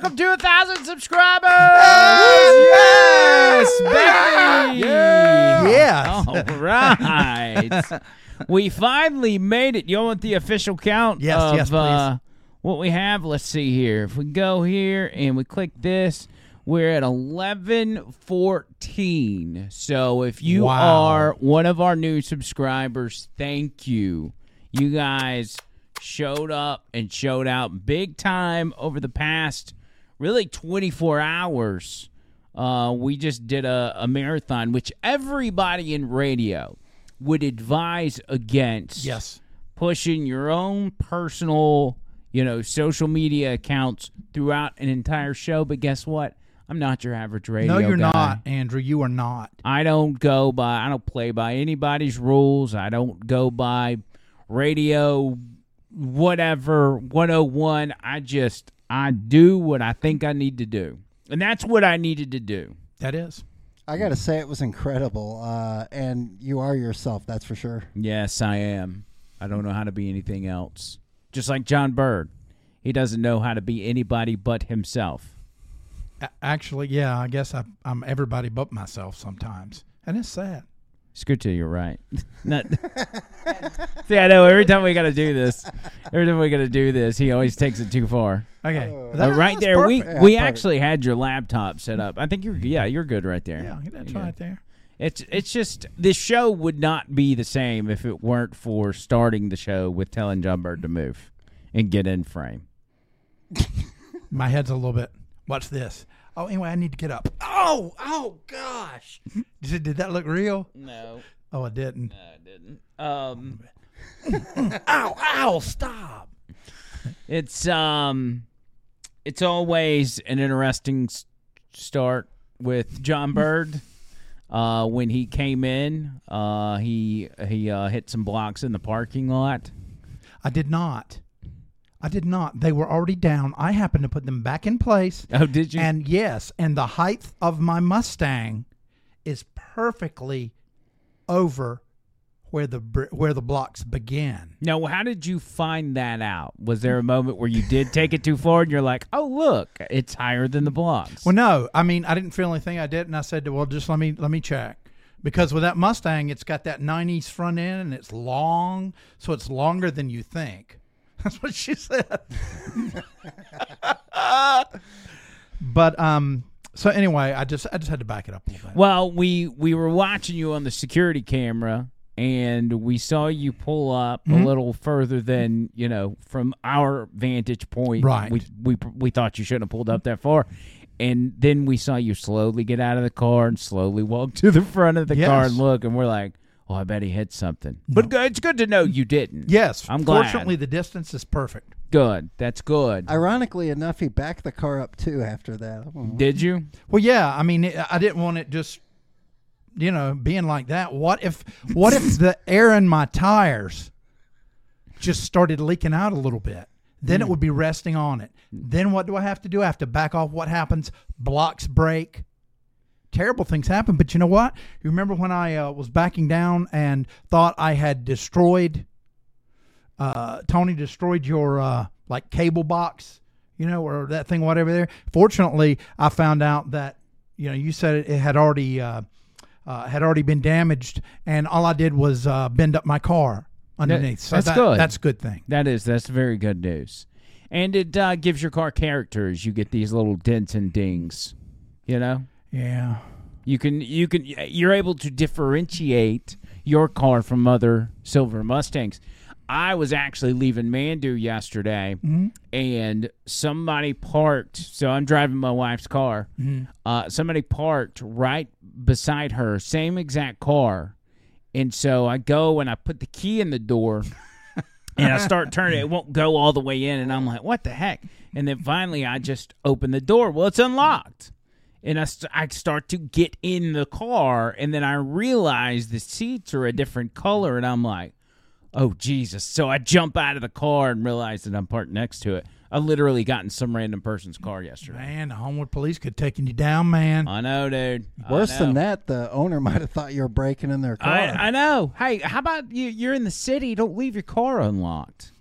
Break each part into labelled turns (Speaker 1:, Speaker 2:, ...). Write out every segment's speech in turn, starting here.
Speaker 1: welcome to 1,000 subscribers.
Speaker 2: Yes,
Speaker 1: baby.
Speaker 2: Yes.
Speaker 1: All right. We finally made it. You want the official count?
Speaker 2: Yes, please.
Speaker 1: What we have? Let's see here. If we go here and we click this, we're at 1114. So if you are one of our new subscribers, thank you. You guys showed up and showed out big time over the past really 24 hours. We just did a marathon, which everybody in radio would advise against.
Speaker 2: Yes.
Speaker 1: Pushing your own personal, social media accounts throughout an entire show. But guess what? I'm not your average radio guy.
Speaker 2: No, you're not, Andrew. You are not.
Speaker 1: I don't play by anybody's rules. I don't go by radio whatever 101. I do what I think I need to do. And that's what I needed to do.
Speaker 2: That is.
Speaker 3: I got to say it was incredible. And you are yourself, that's for sure.
Speaker 1: Yes, I am. I don't know how to be anything else. Just like John Bird. He doesn't know how to be anybody but himself.
Speaker 2: Actually, yeah, I guess I'm everybody but myself sometimes. And it's sad.
Speaker 1: It's good to you're right. See, I know every time we got to do this, he always takes it too far.
Speaker 2: Okay.
Speaker 1: Right there,
Speaker 3: perfect.
Speaker 1: we
Speaker 3: Yeah,
Speaker 1: actually had your laptop set up. I think you're good right there.
Speaker 2: Yeah, that's right there.
Speaker 1: It's just this show would not be the same if it weren't for starting the show with telling John Bird to move and get in frame.
Speaker 2: My head's a little bit. Watch this. Oh, anyway, I need to get up. Oh, gosh. Did that look real?
Speaker 1: No.
Speaker 2: Oh, it didn't.
Speaker 1: No, it didn't.
Speaker 2: Ow, stop.
Speaker 1: It's always an interesting start with John Bird. When he came in, he hit some blocks in the parking lot.
Speaker 2: I did not. They were already down. I happened to put them back in place.
Speaker 1: Oh, did you?
Speaker 2: And yes, and the height of my Mustang is perfectly over where the blocks begin.
Speaker 1: Now, how did you find that out? Was there a moment where you did take it too far and you're like, oh, look, it's higher than the blocks?
Speaker 2: Well, no. I mean, I didn't feel anything. I did, and I said, well, just let me check. Because with that Mustang, it's got that 90s front end, and it's long, so it's longer than you think. That's what she said. But so anyway, I just had to back it up a little bit.
Speaker 1: Well, we were watching you on the security camera, and we saw you pull up a little further than from our vantage point.
Speaker 2: Right.
Speaker 1: We thought you shouldn't have pulled up that far, and then we saw you slowly get out of the car and slowly walk to the front of the car and look, and we're like, oh, I bet he hit something. No. But it's good to know you didn't.
Speaker 2: Yes.
Speaker 1: I'm glad.
Speaker 2: Fortunately, the distance is perfect.
Speaker 1: Good. That's good.
Speaker 3: Ironically enough, he backed the car up, too, after that.
Speaker 1: Did you?
Speaker 2: Well, yeah. I mean, I didn't want it just, being like that. What if the air in my tires just started leaking out a little bit? Then it would be resting on it. Then what do I have to do? I have to back off. What happens? Blocks break. Terrible things happen, but you know what? You remember when I was backing down and thought I had destroyed, Tony destroyed your cable box, or that thing, whatever there. Fortunately, I found out that you said it had already been damaged, and all I did was bend up my car underneath. So
Speaker 1: that's good.
Speaker 2: That's a good thing.
Speaker 1: That's very good news, and it gives your car character as you get these little dents and dings,
Speaker 2: Yeah.
Speaker 1: You're able to differentiate your car from other silver Mustangs. I was actually leaving Mandu yesterday, and somebody parked. So I'm driving my wife's car. Somebody parked right beside her, same exact car. And so I go and I put the key in the door, and I start turning. It won't go all the way in, and I'm like, what the heck? And then finally I just open the door. Well, it's unlocked. And I start to get in the car, and then I realize the seats are a different color, and I'm like, oh, Jesus. So I jump out of the car and realize that I'm parked next to it. I literally got in some random person's car yesterday.
Speaker 2: Man, the Homewood Police could have taken you down, man.
Speaker 1: I know, dude.
Speaker 3: Worse than that, the owner might have thought you were breaking in their car.
Speaker 1: I know. Hey, how about you're in the city, don't leave your car unlocked.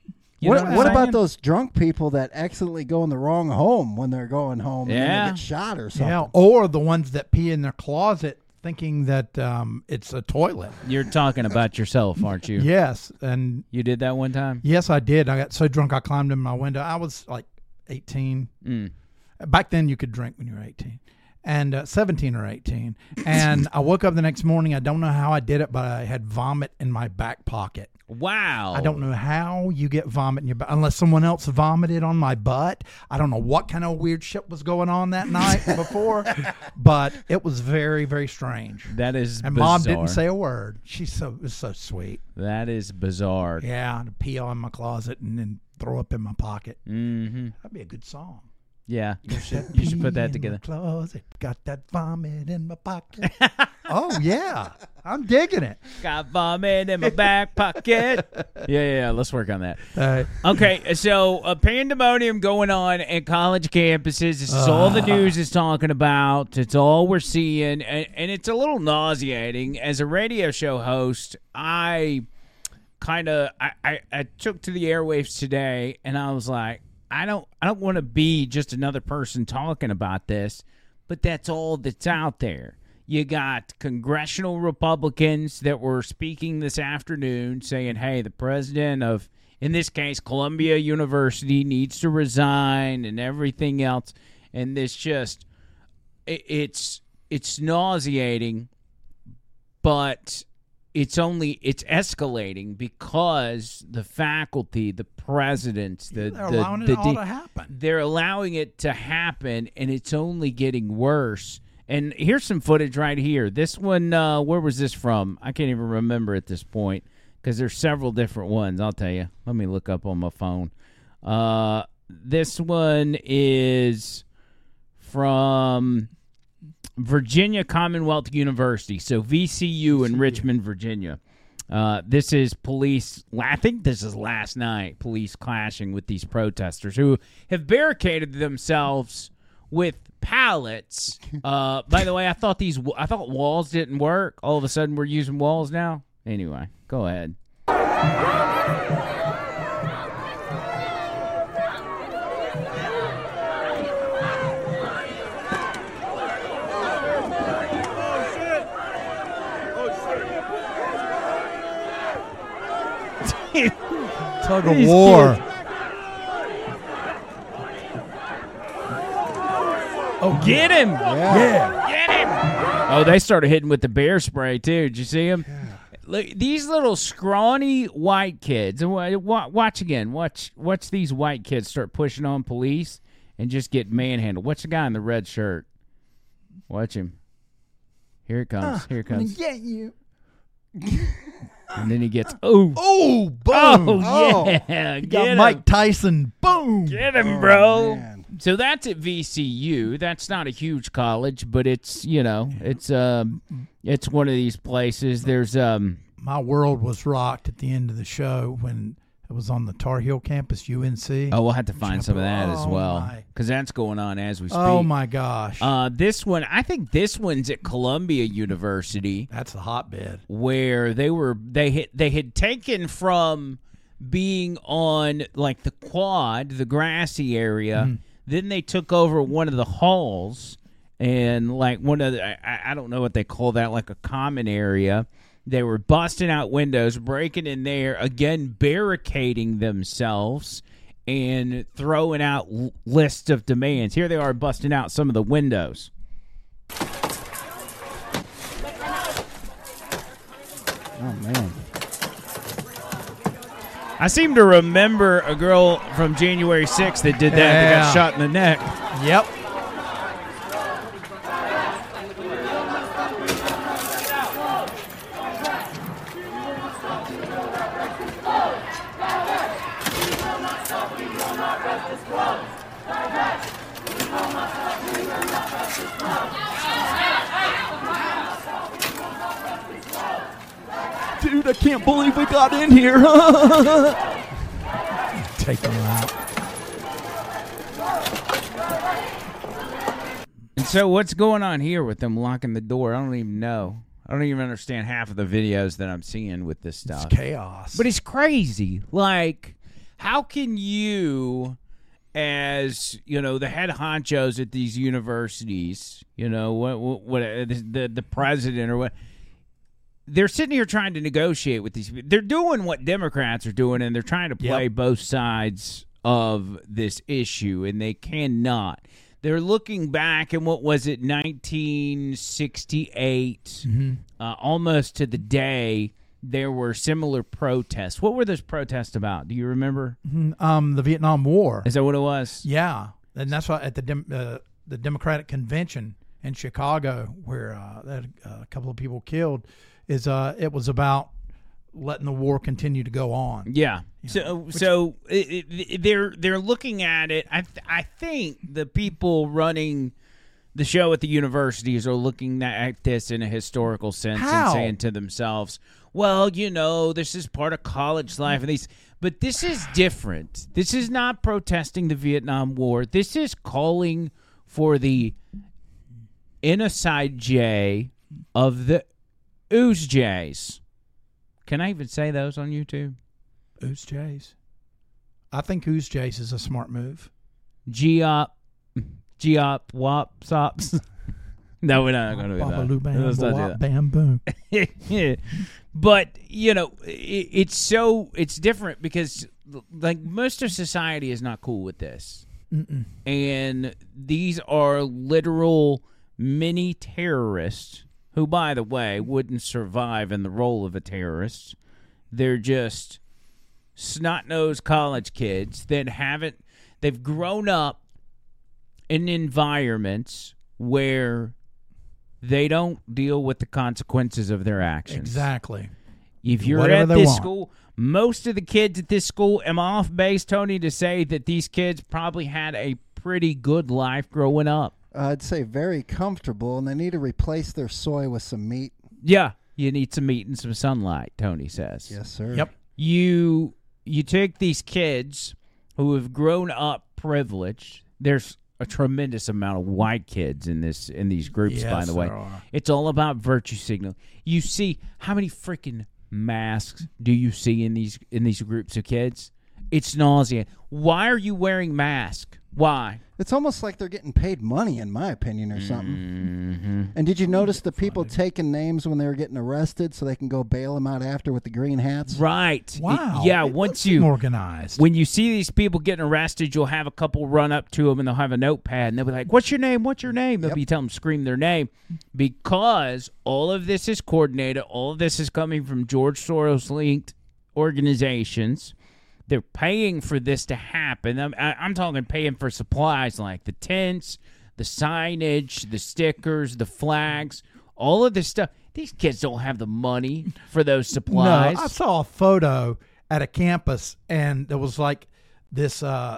Speaker 1: You know
Speaker 3: What
Speaker 1: I'm
Speaker 3: about
Speaker 1: saying?
Speaker 3: those drunk people that accidentally go in the wrong home when they're going home and then
Speaker 1: Yeah.
Speaker 3: they get shot or something?
Speaker 2: Yeah, or the ones that pee in their closet thinking that it's a toilet.
Speaker 1: You're talking about yourself, aren't you?
Speaker 2: Yes, and
Speaker 1: You did that one time?
Speaker 2: yes, I did. I got so drunk I climbed in my window. I was like 18.
Speaker 1: Mm.
Speaker 2: Back then, you could drink when you were 18. And 17 or 18. And I woke up the next morning. I don't know how I did it, but I had vomit in my back pocket.
Speaker 1: Wow.
Speaker 2: I don't know how you get vomit in your butt unless someone else vomited on my butt. I don't know what kind of weird shit was going on that night before, but it was very, very strange.
Speaker 1: That is
Speaker 2: And
Speaker 1: bizarre.
Speaker 2: Mom didn't say a word. Was so sweet.
Speaker 1: That is bizarre.
Speaker 2: Yeah, to pee on my closet and then throw up in my pocket.
Speaker 1: Mm-hmm.
Speaker 2: That'd be a good song.
Speaker 1: Yeah. You should put that
Speaker 2: Pee
Speaker 1: together.
Speaker 2: in my closet, got that vomit in my pocket. Oh yeah, I'm digging it.
Speaker 1: Got vomit in my back pocket. Yeah. Let's work on that.
Speaker 2: Uh,
Speaker 1: Okay, so a pandemonium going on at college campuses. This is all the news is talking about. It's all we're seeing, and it's a little nauseating. As a radio show host, I took to the airwaves today, and I was like, I don't want to be just another person talking about this, but that's all that's out there. You got congressional Republicans that were speaking this afternoon saying, hey, the president of, in this case, Columbia University needs to resign and everything else. And this just, it's nauseating, but it's escalating because the faculty, the presidents,
Speaker 2: they're allowing it all to happen.
Speaker 1: they're allowing it to happen, and it's only getting worse. And here's some footage right here. This one, where was this from? I can't even remember at this point because there's several different ones. I'll tell you. Let me look up on my phone. This one is from Virginia Commonwealth University, so VCU in Richmond, Virginia. This is police, I think this is last night, police clashing with these protesters who have barricaded themselves with pallets. By the way, I thought walls didn't work. All of a sudden we're using walls now. Anyway, go ahead.
Speaker 2: Tug of
Speaker 1: These
Speaker 2: war.
Speaker 1: kids. Oh, get him!
Speaker 2: Yeah.
Speaker 1: Get him! Oh, they started hitting with the bear spray too. Did you see them? Look, these little scrawny white kids. And watch again. Watch these white kids start pushing on police and just get manhandled. Watch the guy in the red shirt. Watch him. Here it comes. Here it comes.
Speaker 2: Get you.
Speaker 1: And then he gets boom.
Speaker 2: Oh, boom.
Speaker 1: Oh, yeah.
Speaker 2: You
Speaker 1: Get
Speaker 2: got
Speaker 1: him.
Speaker 2: Mike Tyson. Boom.
Speaker 1: Get him, bro.
Speaker 3: man.
Speaker 1: So that's at VCU. That's not a huge college, but it's it's one of these places. There's
Speaker 2: My world was rocked at the end of the show when it was on the Tar Heel campus, UNC.
Speaker 1: we'll have to find some of that as
Speaker 2: Oh,
Speaker 1: well
Speaker 2: my.
Speaker 1: because that's going on as we speak.
Speaker 2: Oh my gosh.
Speaker 1: This one, I think this one's at Columbia University,
Speaker 2: That's the hotbed.
Speaker 1: where they had taken from being on like the quad, the grassy area. Then they took over one of the halls and like one of the, I don't know what they call that, like a common area. They were busting out windows, breaking in there, again barricading themselves and throwing out lists of demands. Here they are busting out some of the windows.
Speaker 3: Oh, man.
Speaker 1: I seem to remember a girl from January 6th that did that that
Speaker 2: Yeah.
Speaker 1: got shot in the neck.
Speaker 2: Yep. Dude, I can't believe we got in here. Take them out.
Speaker 1: And so what's going on here with them locking the door? I don't even know. I don't even understand half of the videos that I'm seeing with this stuff.
Speaker 2: It's chaos.
Speaker 1: But it's crazy. Like, how can you, as the head honchos at these universities, what the president or what, they're sitting here trying to negotiate with these people. They're doing what Democrats are doing, and they're trying to play both sides of this issue, and they cannot. They're looking back in, what was it, 1968, almost to the day, there were similar protests. What were those protests about? Do you remember?
Speaker 2: The Vietnam War.
Speaker 1: Is that what it was?
Speaker 2: Yeah, and that's why at the Democratic Convention in Chicago, where they had a couple of people killed, it was about letting the war continue to go on.
Speaker 1: Yeah. So they're looking at it. I think the people running the show at the universities are looking at this in a historical sense and saying to themselves, well, this is part of college life, but this is different. This is not protesting the Vietnam War. This is calling for the Genocide J of the Ooze Jays. Can I even say those on YouTube?
Speaker 2: Ooze Jays. I think Ooze Jays is a smart move.
Speaker 1: G-op, wop, sops. No, we're not going to do that. Let's not do that.
Speaker 2: Bam, boom.
Speaker 1: But, it's different because, like, most of society is not cool with this.
Speaker 2: Mm-mm.
Speaker 1: And these are literal mini terrorists who, by the way, wouldn't survive in the role of a terrorist. They're just snot-nosed college kids that they've grown up in environments where they don't deal with the consequences of their actions.
Speaker 2: Exactly.
Speaker 1: If you're at this school, most of the kids at this school, am I off base, Tony, to say that these kids probably had a pretty good life growing up?
Speaker 3: I'd say very comfortable, and they need to replace their soy with some meat.
Speaker 1: Yeah, you need some meat and some sunlight, Tony says.
Speaker 3: Yes, sir.
Speaker 2: Yep.
Speaker 1: You take these kids who have grown up privileged. There's a tremendous amount of white kids in these groups, by the way.
Speaker 2: There are.
Speaker 1: It's all about virtue signal. You see how many freaking masks do you see in these groups of kids? It's nauseating. Why are you wearing masks? Why?
Speaker 3: It's almost like they're getting paid money, in my opinion, or something.
Speaker 1: Mm-hmm.
Speaker 3: And did you notice the people taking names when they were getting arrested so they can go bail them out after with the green hats?
Speaker 1: Right.
Speaker 2: Wow.
Speaker 1: Once you
Speaker 2: organized.
Speaker 1: When you see these people getting arrested, you'll have a couple run up to them and they'll have a notepad and they'll be like, "What's your name? What's your name?" They'll be telling them scream their name because all of this is coordinated. All of this is coming from George Soros linked organizations. They're paying for this to happen. I'm talking paying for supplies like the tents, the signage, the stickers, the flags, all of this stuff. These kids don't have the money for those supplies.
Speaker 2: No, I saw a photo at a campus, and there was like this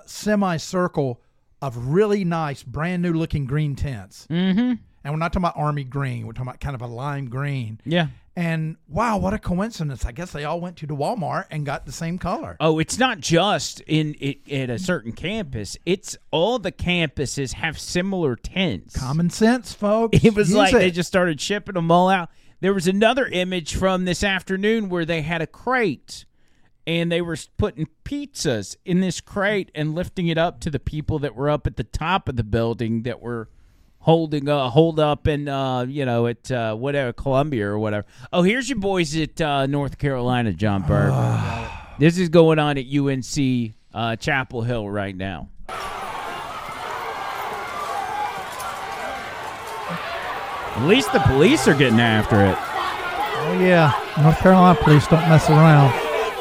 Speaker 2: semicircle of really nice, brand new looking green tents.
Speaker 1: Mm-hmm.
Speaker 2: And we're not talking about army green. We're talking about kind of a lime green.
Speaker 1: Yeah.
Speaker 2: And wow, what a coincidence. I guess they all went to the Walmart and got the same color.
Speaker 1: Oh, it's not just at a certain campus. It's all the campuses have similar tents.
Speaker 2: Common sense, folks.
Speaker 1: It was
Speaker 2: Use
Speaker 1: like
Speaker 2: it.
Speaker 1: they just started shipping them all out. There was another image from this afternoon where they had a crate and they were putting pizzas in this crate and lifting it up to the people that were up at the top of the building that were hold up in at whatever Columbia or whatever. Oh, here's your boys at North Carolina, John Burke. This is going on at UNC Chapel Hill right now. At least the police are getting after it.
Speaker 2: Oh yeah, North Carolina police don't mess around.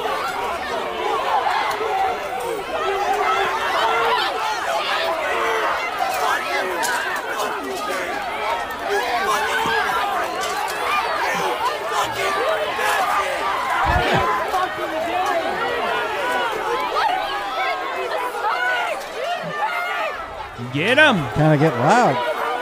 Speaker 1: Get him!
Speaker 3: Kind of get loud.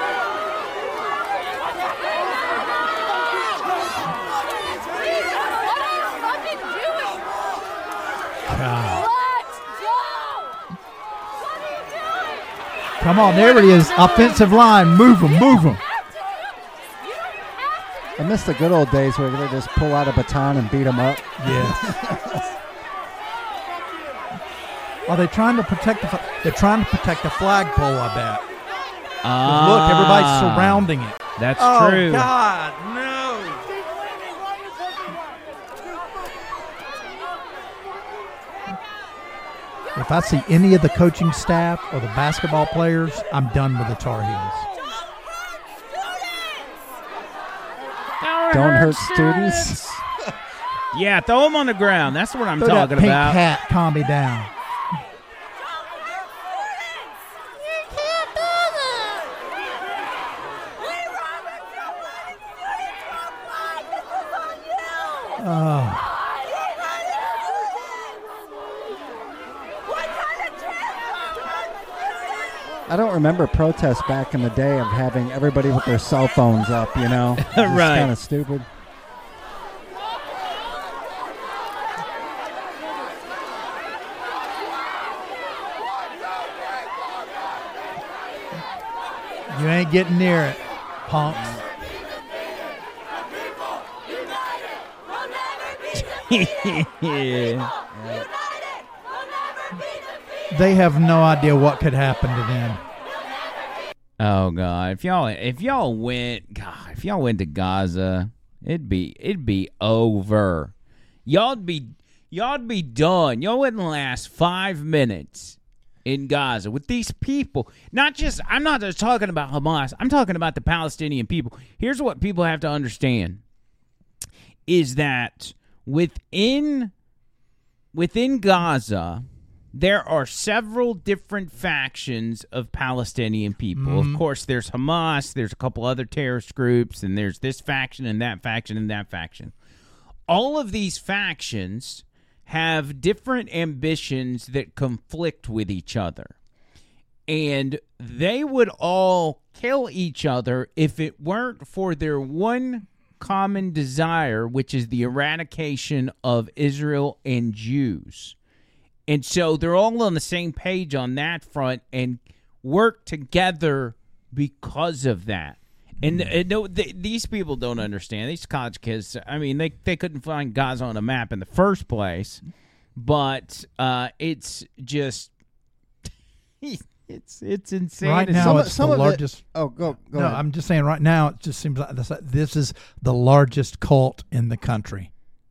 Speaker 2: Come on, there it is. Offensive line. Move them, move them.
Speaker 3: I miss the good old days where they just pull out a baton and beat them up.
Speaker 2: Yes. Are they trying to protect the? They're trying to protect the flagpole. I bet. 'Cause look, everybody's surrounding it.
Speaker 1: That's
Speaker 2: Oh
Speaker 1: true.
Speaker 2: God, no! If I see any of the coaching staff or the basketball players, I'm done with the Tar Heels.
Speaker 3: Don't hurt students.
Speaker 1: Yeah, throw them on the ground. That's what I'm
Speaker 2: Throw
Speaker 1: talking
Speaker 2: that pink
Speaker 1: about.
Speaker 2: hat, calm me down. Oh.
Speaker 3: I don't remember protests back in the day of having everybody with their cell phones up, you know? It's
Speaker 1: Right.
Speaker 3: kind of stupid.
Speaker 2: You ain't getting near it, punks.
Speaker 1: Yeah.
Speaker 2: They have no idea what could happen to them.
Speaker 1: Oh God! If y'all went to Gaza, it'd be over. Y'all'd be done. Y'all wouldn't last 5 minutes in Gaza with these people. I'm not just talking about Hamas. I'm talking about the Palestinian people. Here's what people have to understand: is that within Gaza, there are several different factions of Palestinian people. Of course, there's Hamas, there's a couple other terrorist groups, and there's this faction and that faction and that faction. All of these factions have different ambitions that conflict with each other. And they would all kill each other if it weren't for their one common desire, which is the eradication of Israel and Jews. And so they're all on the same page on that front and work together because of that. And these people don't understand. These college kids, I mean, they couldn't find Gaza on a map in the first place. But it's just, it's insane.
Speaker 2: Right now, it's the largest.
Speaker 3: Go
Speaker 2: No,
Speaker 3: ahead.
Speaker 2: I'm just saying. Right now, it just seems like this is the largest cult in the country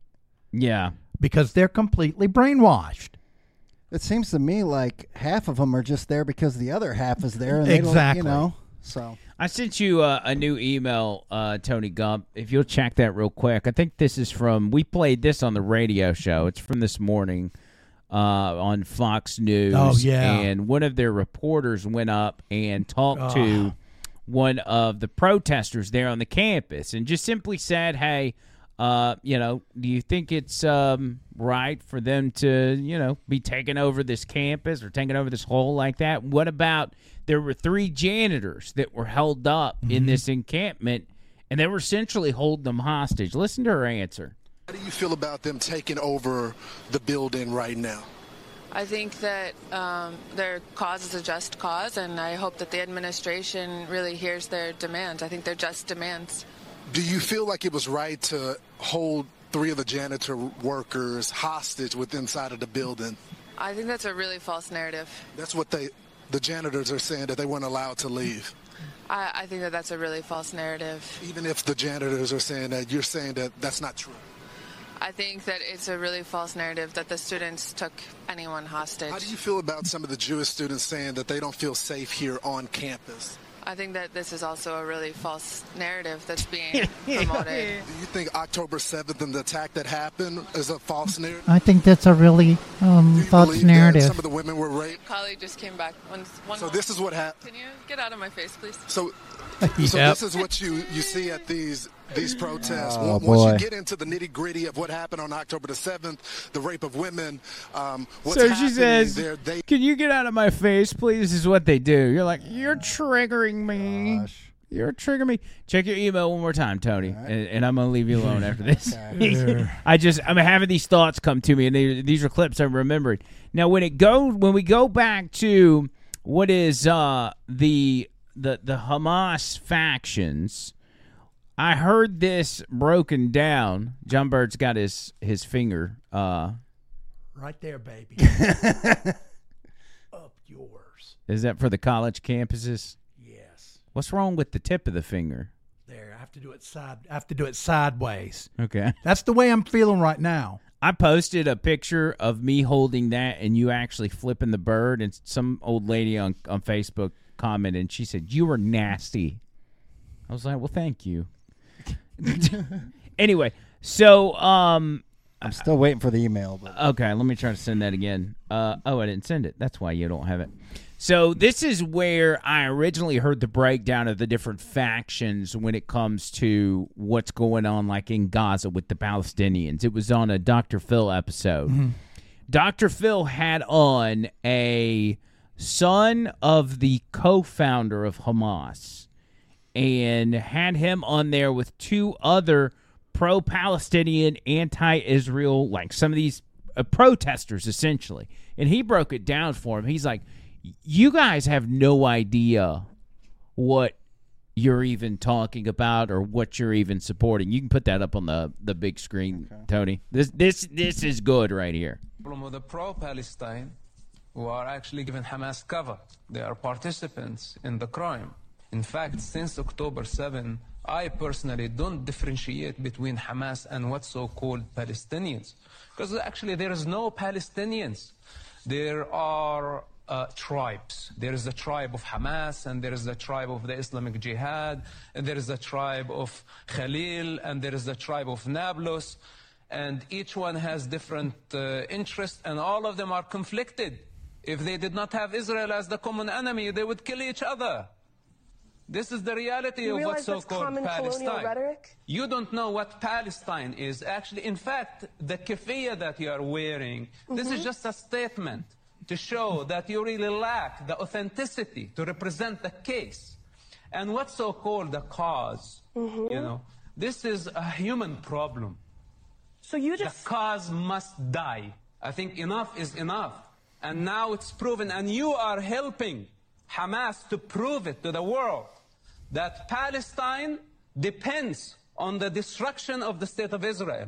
Speaker 1: Yeah.
Speaker 2: because they're completely brainwashed.
Speaker 3: It seems to me like half of them are just there because the other half is there. And
Speaker 2: Exactly.
Speaker 3: They don't, you know, so.
Speaker 1: I sent you a new email, Tony Gump. If you'll check that real quick. I think this is we played this on the radio show. It's from this morning on Fox News.
Speaker 2: Oh, yeah.
Speaker 1: And one of their reporters went up and talked to one of the protesters there on the campus and just simply said, hey, do you think it's right for them to, be taking over this campus or taking over this hole like that? What about there were 3 janitors that were held up in this encampment, and they were essentially holding them hostage? Listen to her answer.
Speaker 4: How do you feel about them taking over the building right now?
Speaker 5: I think that their cause is a just cause, and I hope that the administration really hears their demands. I think they're just demands.
Speaker 4: Do you feel like it was right to hold 3 of the janitor workers hostage inside of the building?
Speaker 5: I think that's a really false narrative.
Speaker 4: That's what the janitors are saying, that they weren't allowed to leave.
Speaker 5: I think that that's a really false narrative.
Speaker 4: Even if the janitors are saying that, you're saying that that's not true.
Speaker 5: I think that it's a really false narrative that the students took anyone hostage.
Speaker 4: How do you feel about some of the Jewish students saying that they don't feel safe here on campus?
Speaker 5: I think that this is also a really false narrative that's being promoted.
Speaker 4: Do you think October 7th and the attack that happened is a false narrative?
Speaker 2: I think that's a really
Speaker 4: Do you
Speaker 2: false
Speaker 4: believe that
Speaker 2: narrative.
Speaker 4: some of the women were raped?
Speaker 5: Colleague just came back.
Speaker 4: So this is what happened.
Speaker 5: Can you get out of my face, please?
Speaker 4: So
Speaker 2: Yep.
Speaker 4: this is what you see at these protests.
Speaker 3: Oh,
Speaker 4: Once
Speaker 3: boy.
Speaker 4: you get into the nitty gritty of what happened on October the 7th, the rape of women, what's
Speaker 1: So she
Speaker 4: happening
Speaker 1: says,
Speaker 4: there,
Speaker 1: can you get out of my face, please? This is what they do. You're like, you're triggering me.
Speaker 3: Gosh.
Speaker 1: You're triggering me. Check your email one more time, Tony, and I'm going to leave you alone after this.
Speaker 2: Okay.
Speaker 1: I'm having these thoughts come to me, and these are clips I'm remembering. Now, when we go back to what is the Hamas factions, I heard this broken down. John Bird's got his finger.
Speaker 2: Right there, baby. yours.
Speaker 1: Is that for the college campuses?
Speaker 2: Yes.
Speaker 1: What's wrong with the tip of the finger?
Speaker 2: There, I have to do it sideways.
Speaker 1: Okay.
Speaker 2: That's the way I'm feeling right now.
Speaker 1: I posted a picture of me holding that and you actually flipping the bird, and some old lady on Facebook commented, and she said, "You were nasty." I was like, well, thank you. Anyway, so
Speaker 3: I'm still waiting for the email. But.
Speaker 1: okay, let me try to send that again. I didn't send it. That's why you don't have it. So this is where I originally heard the breakdown of the different factions when it comes to what's going on, like in Gaza with the Palestinians. It was on a Dr. Phil episode. Mm-hmm. Dr. Phil had on a son of the co-founder of Hamas and had him on there with two other pro-Palestinian, anti-Israel, like some of these protesters, essentially. And he broke it down for him. He's like, you guys have no idea what you're even talking about or what you're even supporting. You can put that up on the big screen, okay. Tony. This is good right here.
Speaker 6: Problem with the pro-Palestine who are actually giving Hamas cover. They are participants in the crime. In fact, since October 7, I personally don't differentiate between Hamas and what's so-called Palestinians. Because actually there is no Palestinians. There are tribes. There is the tribe of Hamas, and there is the tribe of the Islamic Jihad, and there is the tribe of Khalil, and there is the tribe of Nablus, and each one has different interests, and all of them are conflicted. If they did not have Israel as the common enemy, they would kill each other. This is the reality of what's so-called Palestine. Rhetoric? You don't know what Palestine is. Actually, in fact, the keffiyeh that you are wearing, this is just a statement to show that you really lack the authenticity to represent the case. And what's so-called the cause, you know, this is a human problem.
Speaker 7: So you just...
Speaker 6: The cause must die. I think enough is enough. And now it's proven, and you are helping Hamas to prove it to the world, that Palestine depends on the destruction of the state of Israel.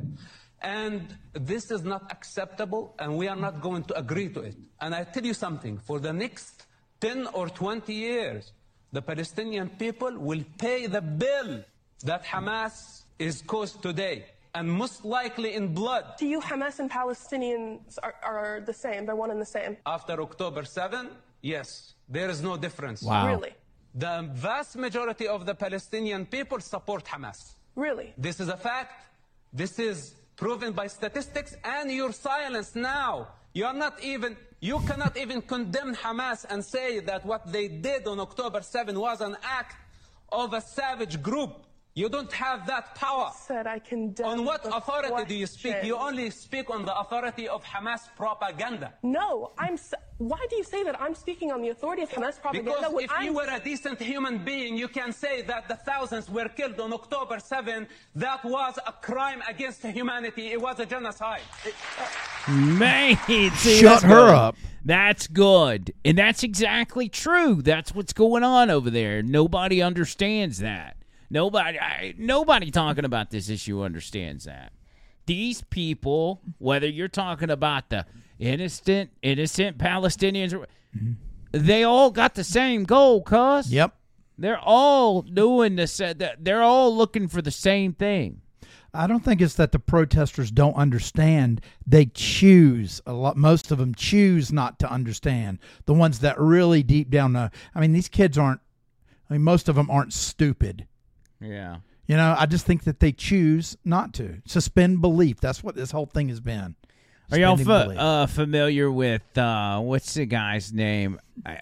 Speaker 6: And this is not acceptable, and we are not going to agree to it. And I tell you something, for the next 10 or 20 years, the Palestinian people will pay the bill that Hamas is caused today, and most likely in blood.
Speaker 7: To you, Hamas and Palestinians are the same, they're one and the same?
Speaker 6: After October 7, yes, there is no difference.
Speaker 1: Wow.
Speaker 7: Really?
Speaker 6: The vast majority of the Palestinian people support Hamas.
Speaker 7: Really?
Speaker 6: This is a fact. This is proven by statistics, and your silence now. You cannot even condemn Hamas and say that what they did on October 7 was an act of a savage group. You don't have that power.
Speaker 7: Said I condemn.
Speaker 6: On what authority do you speak? You only speak on the authority of Hamas propaganda.
Speaker 7: No, why do you say that I'm speaking on the authority of Hamas propaganda?
Speaker 6: Because if you were a decent human being, you can say that the thousands were killed on October 7. That was a crime against humanity. It was a genocide.
Speaker 1: Man, see,
Speaker 2: shut her up.
Speaker 1: That's good. And that's exactly true. That's what's going on over there. Nobody understands that. Nobody talking about this issue understands that. These people, whether you're talking about the innocent Palestinians, they all got the same goal, cuz.
Speaker 2: Yep.
Speaker 1: They're all doing they're all looking for the same thing.
Speaker 2: I don't think it's that the protesters don't understand. They choose most of them choose not to understand. The ones that really deep down know. I mean, these kids most of them aren't stupid.
Speaker 1: Yeah.
Speaker 2: You know, I just think that they choose not to. Suspend belief. That's what this whole thing has been.
Speaker 1: Are y'all familiar with, what's the guy's name?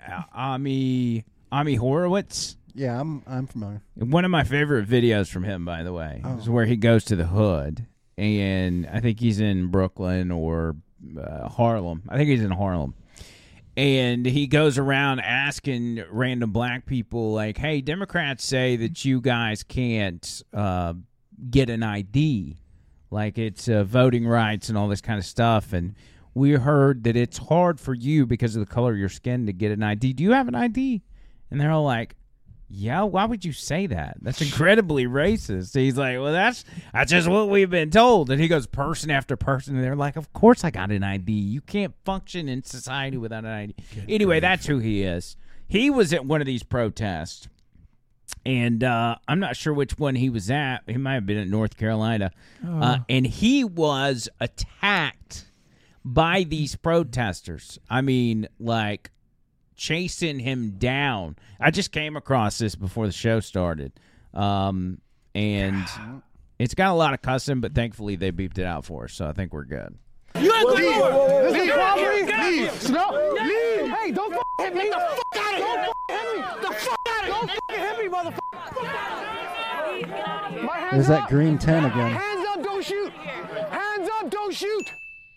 Speaker 1: Ami Horowitz?
Speaker 3: Yeah, I'm familiar.
Speaker 1: One of my favorite videos from him, by the way, is where he goes to the hood. And I think he's in Brooklyn or Harlem. I think he's in Harlem. And he goes around asking random black people, like, hey, Democrats say that you guys can't get an ID. Like, it's voting rights and all this kind of stuff. And we heard that it's hard for you because of the color of your skin to get an ID. Do you have an ID? And they're all like, Yeah, why would you say that? That's incredibly racist. He's like, well, that's just what we've been told. And he goes, person after person. And they're like, of course I got an ID. You can't function in society without an ID. Anyway, that's who he is. He was at one of these protests. And I'm not sure which one he was at. He might have been at North Carolina. And he was attacked by these protesters. I mean, like, chasing him down. I just came across this before the show started. And it's got a lot of cussing, but thankfully they beeped it out for us, so I think we're good.
Speaker 8: You ain't going to leave. Leave. No. Leave. Hey, don't hit me. Get the fuck out of here. Don't hit me. The fuck out of here. Don't hit me, motherfucker. My hands
Speaker 3: There's that
Speaker 8: up.
Speaker 3: green 10 again.
Speaker 8: Hands up, don't shoot. Hands up, don't shoot.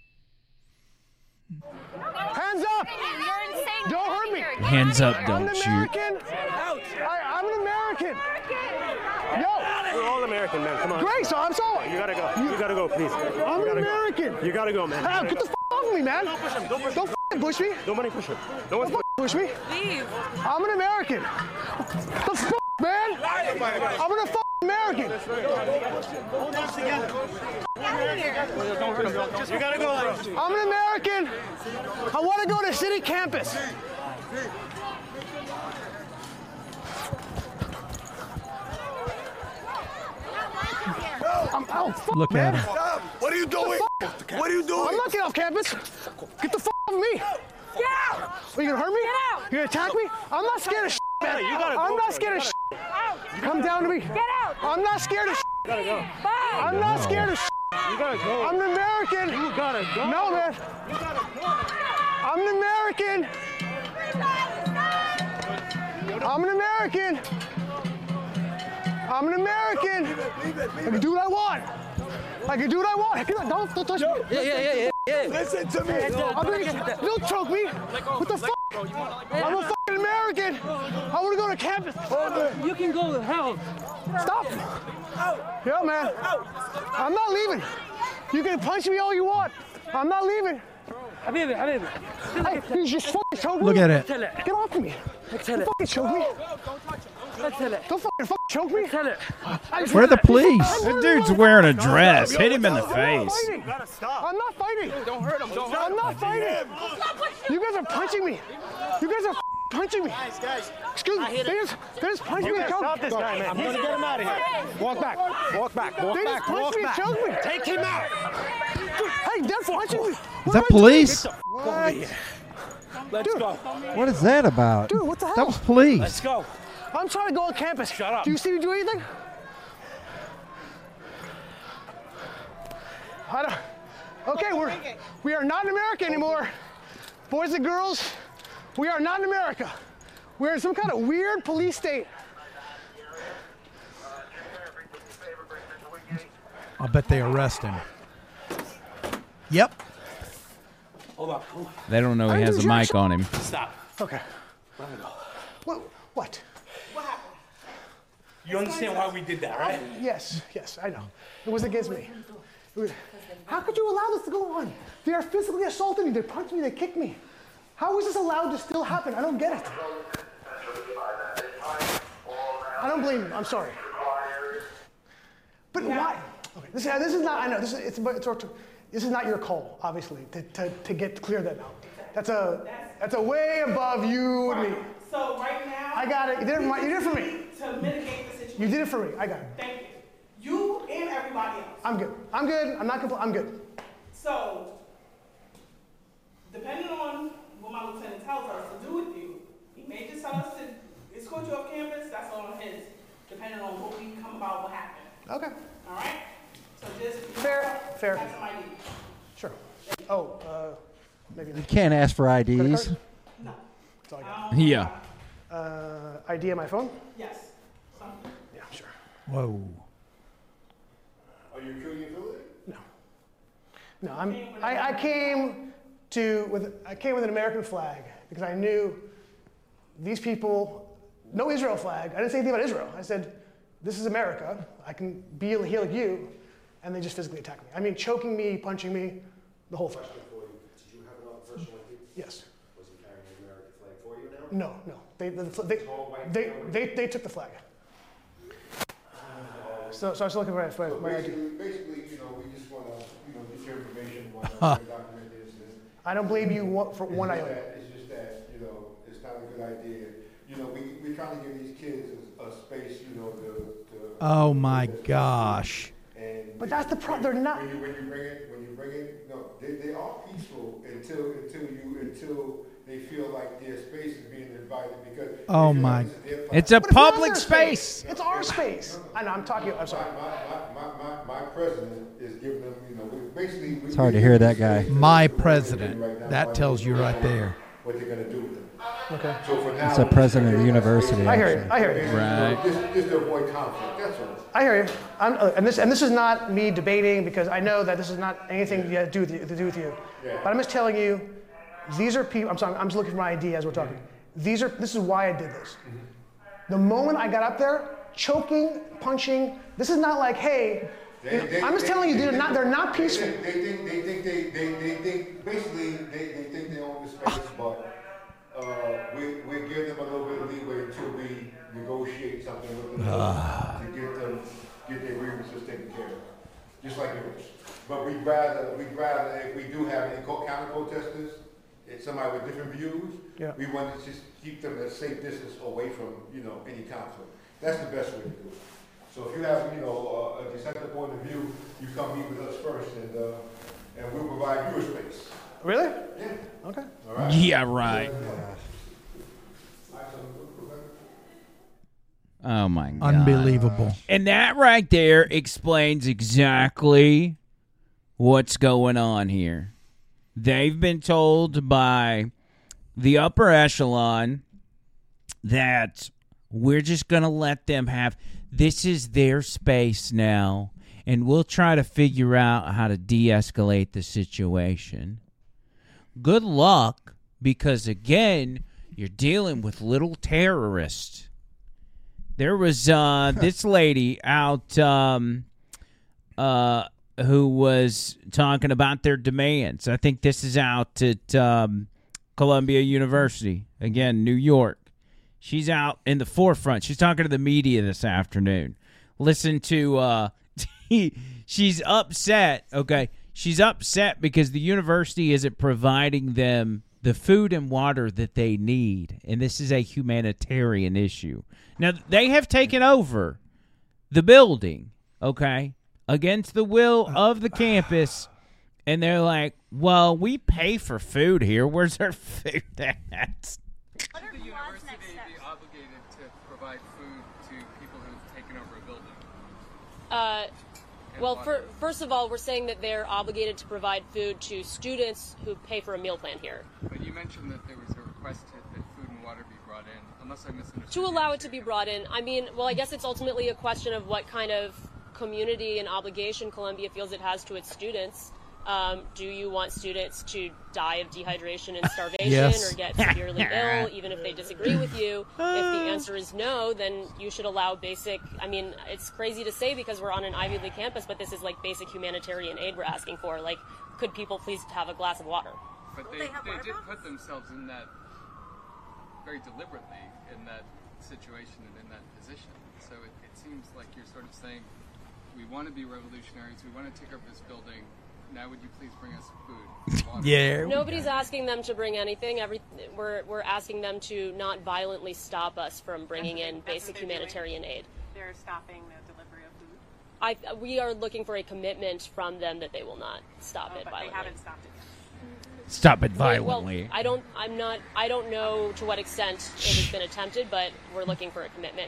Speaker 8: Hands up.
Speaker 9: You're insane.
Speaker 8: Don't hurt me.
Speaker 1: Hands up,
Speaker 8: I'm
Speaker 1: don't
Speaker 8: an
Speaker 1: shoot.
Speaker 8: American. I'm an American. Yo.
Speaker 10: We're all American, man. Come on.
Speaker 8: Great, so I'm sorry.
Speaker 10: You gotta go. You gotta go, please.
Speaker 8: I'm an American.
Speaker 10: You gotta go, man.
Speaker 8: Get the f off of me, man.
Speaker 10: Don't push him. Don't push him.
Speaker 8: Don't f push me.
Speaker 10: Nobody push him. No one's
Speaker 8: Push me.
Speaker 9: Leave.
Speaker 8: I'm an American. The f man. I'm an f American.
Speaker 10: Hold us together. Don't hurt him. You gotta go.
Speaker 8: I'm an American. I want to go to city campus.
Speaker 2: Look at him.
Speaker 10: What are you doing? What are you doing?
Speaker 8: I'm not getting off campus. Get the f off of me.
Speaker 9: Get out.
Speaker 8: Are you gonna hurt me?
Speaker 9: Get out.
Speaker 8: You gonna attack me? I'm not scared of shit, man.
Speaker 10: You gotta
Speaker 8: I'm
Speaker 10: go,
Speaker 8: not
Speaker 10: bro.
Speaker 8: scared of
Speaker 10: You
Speaker 8: shit. Come down to me.
Speaker 9: Get out.
Speaker 8: I'm not scared of shit.
Speaker 10: You gotta go.
Speaker 9: Bye.
Speaker 8: I'm not scared of shit.
Speaker 10: You gotta go.
Speaker 8: I'm an American.
Speaker 10: You gotta go.
Speaker 8: No, man.
Speaker 10: You gotta go.
Speaker 8: I'm an American. I'm an American. I'm an American. I can do what I want. I can do what I want. Don't touch me.
Speaker 10: Yeah. Listen to me.
Speaker 8: Don't choke me. What the fuck? I'm a fucking American. I want to go to campus.
Speaker 11: You can go to hell.
Speaker 8: Stop. Yo, man. I'm not leaving. You can punch me all you want. I'm not leaving.
Speaker 11: حبيبي حبيبي
Speaker 8: Hey, you just fucking choke me.
Speaker 2: Look at it.
Speaker 8: Get off of me. Don't fucking choke me. Don't fucking choke me.
Speaker 2: Where are the police?
Speaker 1: That dude's wearing a dress. Hit him in the face.
Speaker 10: You gotta stop.
Speaker 8: I'm not fighting.
Speaker 10: Don't hurt him. Don't hurt
Speaker 8: I'm
Speaker 10: him.
Speaker 8: not fighting. You guys are punching me. You guys are punching me.
Speaker 10: Guys.
Speaker 8: Excuse me. They just punched me
Speaker 10: You
Speaker 8: and
Speaker 10: gotta
Speaker 8: choked
Speaker 10: stop this guy, man.
Speaker 8: I'm
Speaker 10: He's
Speaker 8: gonna get him out of here.
Speaker 10: Walk back. Walk back. Walk
Speaker 8: They just
Speaker 10: back.
Speaker 8: punched
Speaker 10: Walk
Speaker 8: me and
Speaker 10: back.
Speaker 8: choked me.
Speaker 10: Take him out.
Speaker 8: Hey, they're punching me.
Speaker 2: Is that police?
Speaker 11: Let's go.
Speaker 3: What is that about?
Speaker 8: Dude, what the hell?
Speaker 2: That was police.
Speaker 11: Let's go.
Speaker 8: I'm trying to go on campus.
Speaker 11: Shut up.
Speaker 8: Do you see me do anything? Okay, we are not in America anymore. Boys and girls, we are not in America. We're in some kind of weird police state.
Speaker 2: I'll bet they arrest him. Yep.
Speaker 11: Hold on.
Speaker 1: They don't know he has a mic on him.
Speaker 11: Stop.
Speaker 8: Okay.
Speaker 11: Let me go.
Speaker 8: What?
Speaker 11: You understand why we did that, right?
Speaker 8: Yes, I know. It was against me. How could you allow this to go on? They are physically assaulting me. They punched me. They kicked me. How is this allowed to still happen? I don't get it. I don't blame you. I'm sorry. But why? Okay, this is not. I know this is. This is not your call, obviously, to get clear that now. That's a way above you and me.
Speaker 12: So right now,
Speaker 8: I got it. You did it for me.
Speaker 12: To mitigate the situation.
Speaker 8: You did it for me. I got it.
Speaker 12: Thank you. You and everybody else.
Speaker 8: I'm good. I'm not I'm good.
Speaker 12: So, depending on what my lieutenant tells us to do with you, he may just tell us to escort you off campus. That's on his, depending on what we come about, what happened.
Speaker 8: Okay.
Speaker 12: All right. So just
Speaker 8: Fair.
Speaker 12: Have some ID.
Speaker 8: Sure. Oh, maybe.
Speaker 3: You can't ask for IDs.
Speaker 12: No.
Speaker 8: That's all I got.
Speaker 1: Yeah.
Speaker 8: ID on my phone?
Speaker 12: Yes. Something.
Speaker 8: Yeah, sure.
Speaker 2: Whoa.
Speaker 10: Are you recruiting affiliate?
Speaker 8: No, I came with an American flag because I knew these people, no Israel flag. I didn't say anything about Israel. I said, this is America. I can be here like you. And they just physically attacked me. I mean, choking me, punching me, the whole thing.
Speaker 10: Did you have another person with you?
Speaker 8: Yes.
Speaker 10: Was he carrying an American flag for you now?
Speaker 8: No. They took the flag. So I was looking for my ID.
Speaker 13: Basically, we just want to, get your information, document this.
Speaker 8: I don't blame you for one iota.
Speaker 13: It's just that, it's not a good idea. We're trying to give these kids a space, to
Speaker 2: Oh my gosh.
Speaker 8: But that's the problem. They're not.
Speaker 13: When you bring it, no, they are peaceful until they feel like their space is being invited because.
Speaker 2: Oh my!
Speaker 1: It's a public space.
Speaker 8: It's our space. I know. I'm sorry.
Speaker 13: My president is giving them, basically.
Speaker 3: It's hard to hear that guy.
Speaker 2: My president. That tells you right there.
Speaker 13: What they're going to do with them.
Speaker 8: Okay.
Speaker 13: So for now,
Speaker 3: it's a president of the university.
Speaker 8: I hear you.
Speaker 1: Right.
Speaker 13: Just to avoid conflict. That's all.
Speaker 8: I hear you. And this is not me debating because I know that this is not anything to do with you.
Speaker 13: Yeah.
Speaker 8: But I'm just telling you, these are people. I'm sorry. I'm just looking for my ID as we're talking. This is why I did this. The moment I got up there, choking, punching. This is not like, hey. I'm just telling you, they're not peaceful.
Speaker 13: They think they own the space, but we give them a little bit of leeway until we negotiate something with them to get their grievances taken care of, just like yours. But we'd rather if we do have any counter protesters, somebody with different views, we want to just keep them at a safe distance away from any conflict. That's the best way to do it. So if you have a dissenting point of view, you come meet with us first, and we'll provide you a space.
Speaker 8: Really?
Speaker 13: Yeah.
Speaker 8: Okay.
Speaker 13: All right.
Speaker 1: Yeah, right. Oh my God.
Speaker 2: Unbelievable.
Speaker 1: And that right there explains exactly what's going on here. They've been told by the upper echelon that we're just going to let them have, this is their space now, and we'll try to figure out how to de-escalate the situation. Good luck, because again, you're dealing with little terrorists. There was this lady out who was talking about their demands. I think this is out at Columbia University, again, New York. She's out in the forefront. She's talking to the media this afternoon. Listen to, she's upset, okay? She's upset because the university isn't providing them the food and water that they need, and this is a humanitarian issue. Now, they have taken over the building, okay, against the will of the campus, and they're like, well, we pay for food here. Where's our food at?
Speaker 14: What are the university be obligated to provide food to people who've taken over a building?
Speaker 15: Well, first of all, we're saying that they're obligated to provide food to students who pay for a meal plan here.
Speaker 14: But you mentioned that there was a request that food and water be brought in, unless I misunderstood.
Speaker 15: To allow it to be brought in. I mean, well, I guess it's ultimately a question of what kind of community and obligation Columbia feels it has to its students. Do you want students to die of dehydration and starvation
Speaker 2: Yes.
Speaker 15: or get severely ill, even if they disagree with you? If the answer is no, then you should allow basic, I mean, it's crazy to say because we're on an Ivy League campus, but this is like basic humanitarian aid we're asking for. Like, could people please have a glass of water?
Speaker 14: But they did put themselves in that very deliberately, in that situation and in that position. So it seems like you're sort of saying, we want to be revolutionaries, we want to take over this building. Now, would you please bring us food? Water?
Speaker 2: Yeah.
Speaker 15: Nobody's asking them to bring anything. We're asking them to not violently stop us from bringing in basic humanitarian aid.
Speaker 16: They're stopping the delivery of food.
Speaker 15: We are looking for a commitment from them that they will not stop it
Speaker 16: but
Speaker 15: violently.
Speaker 16: They haven't stopped it yet.
Speaker 1: Stop it violently.
Speaker 15: Well, I don't know to what extent it has been attempted, but we're looking for a commitment.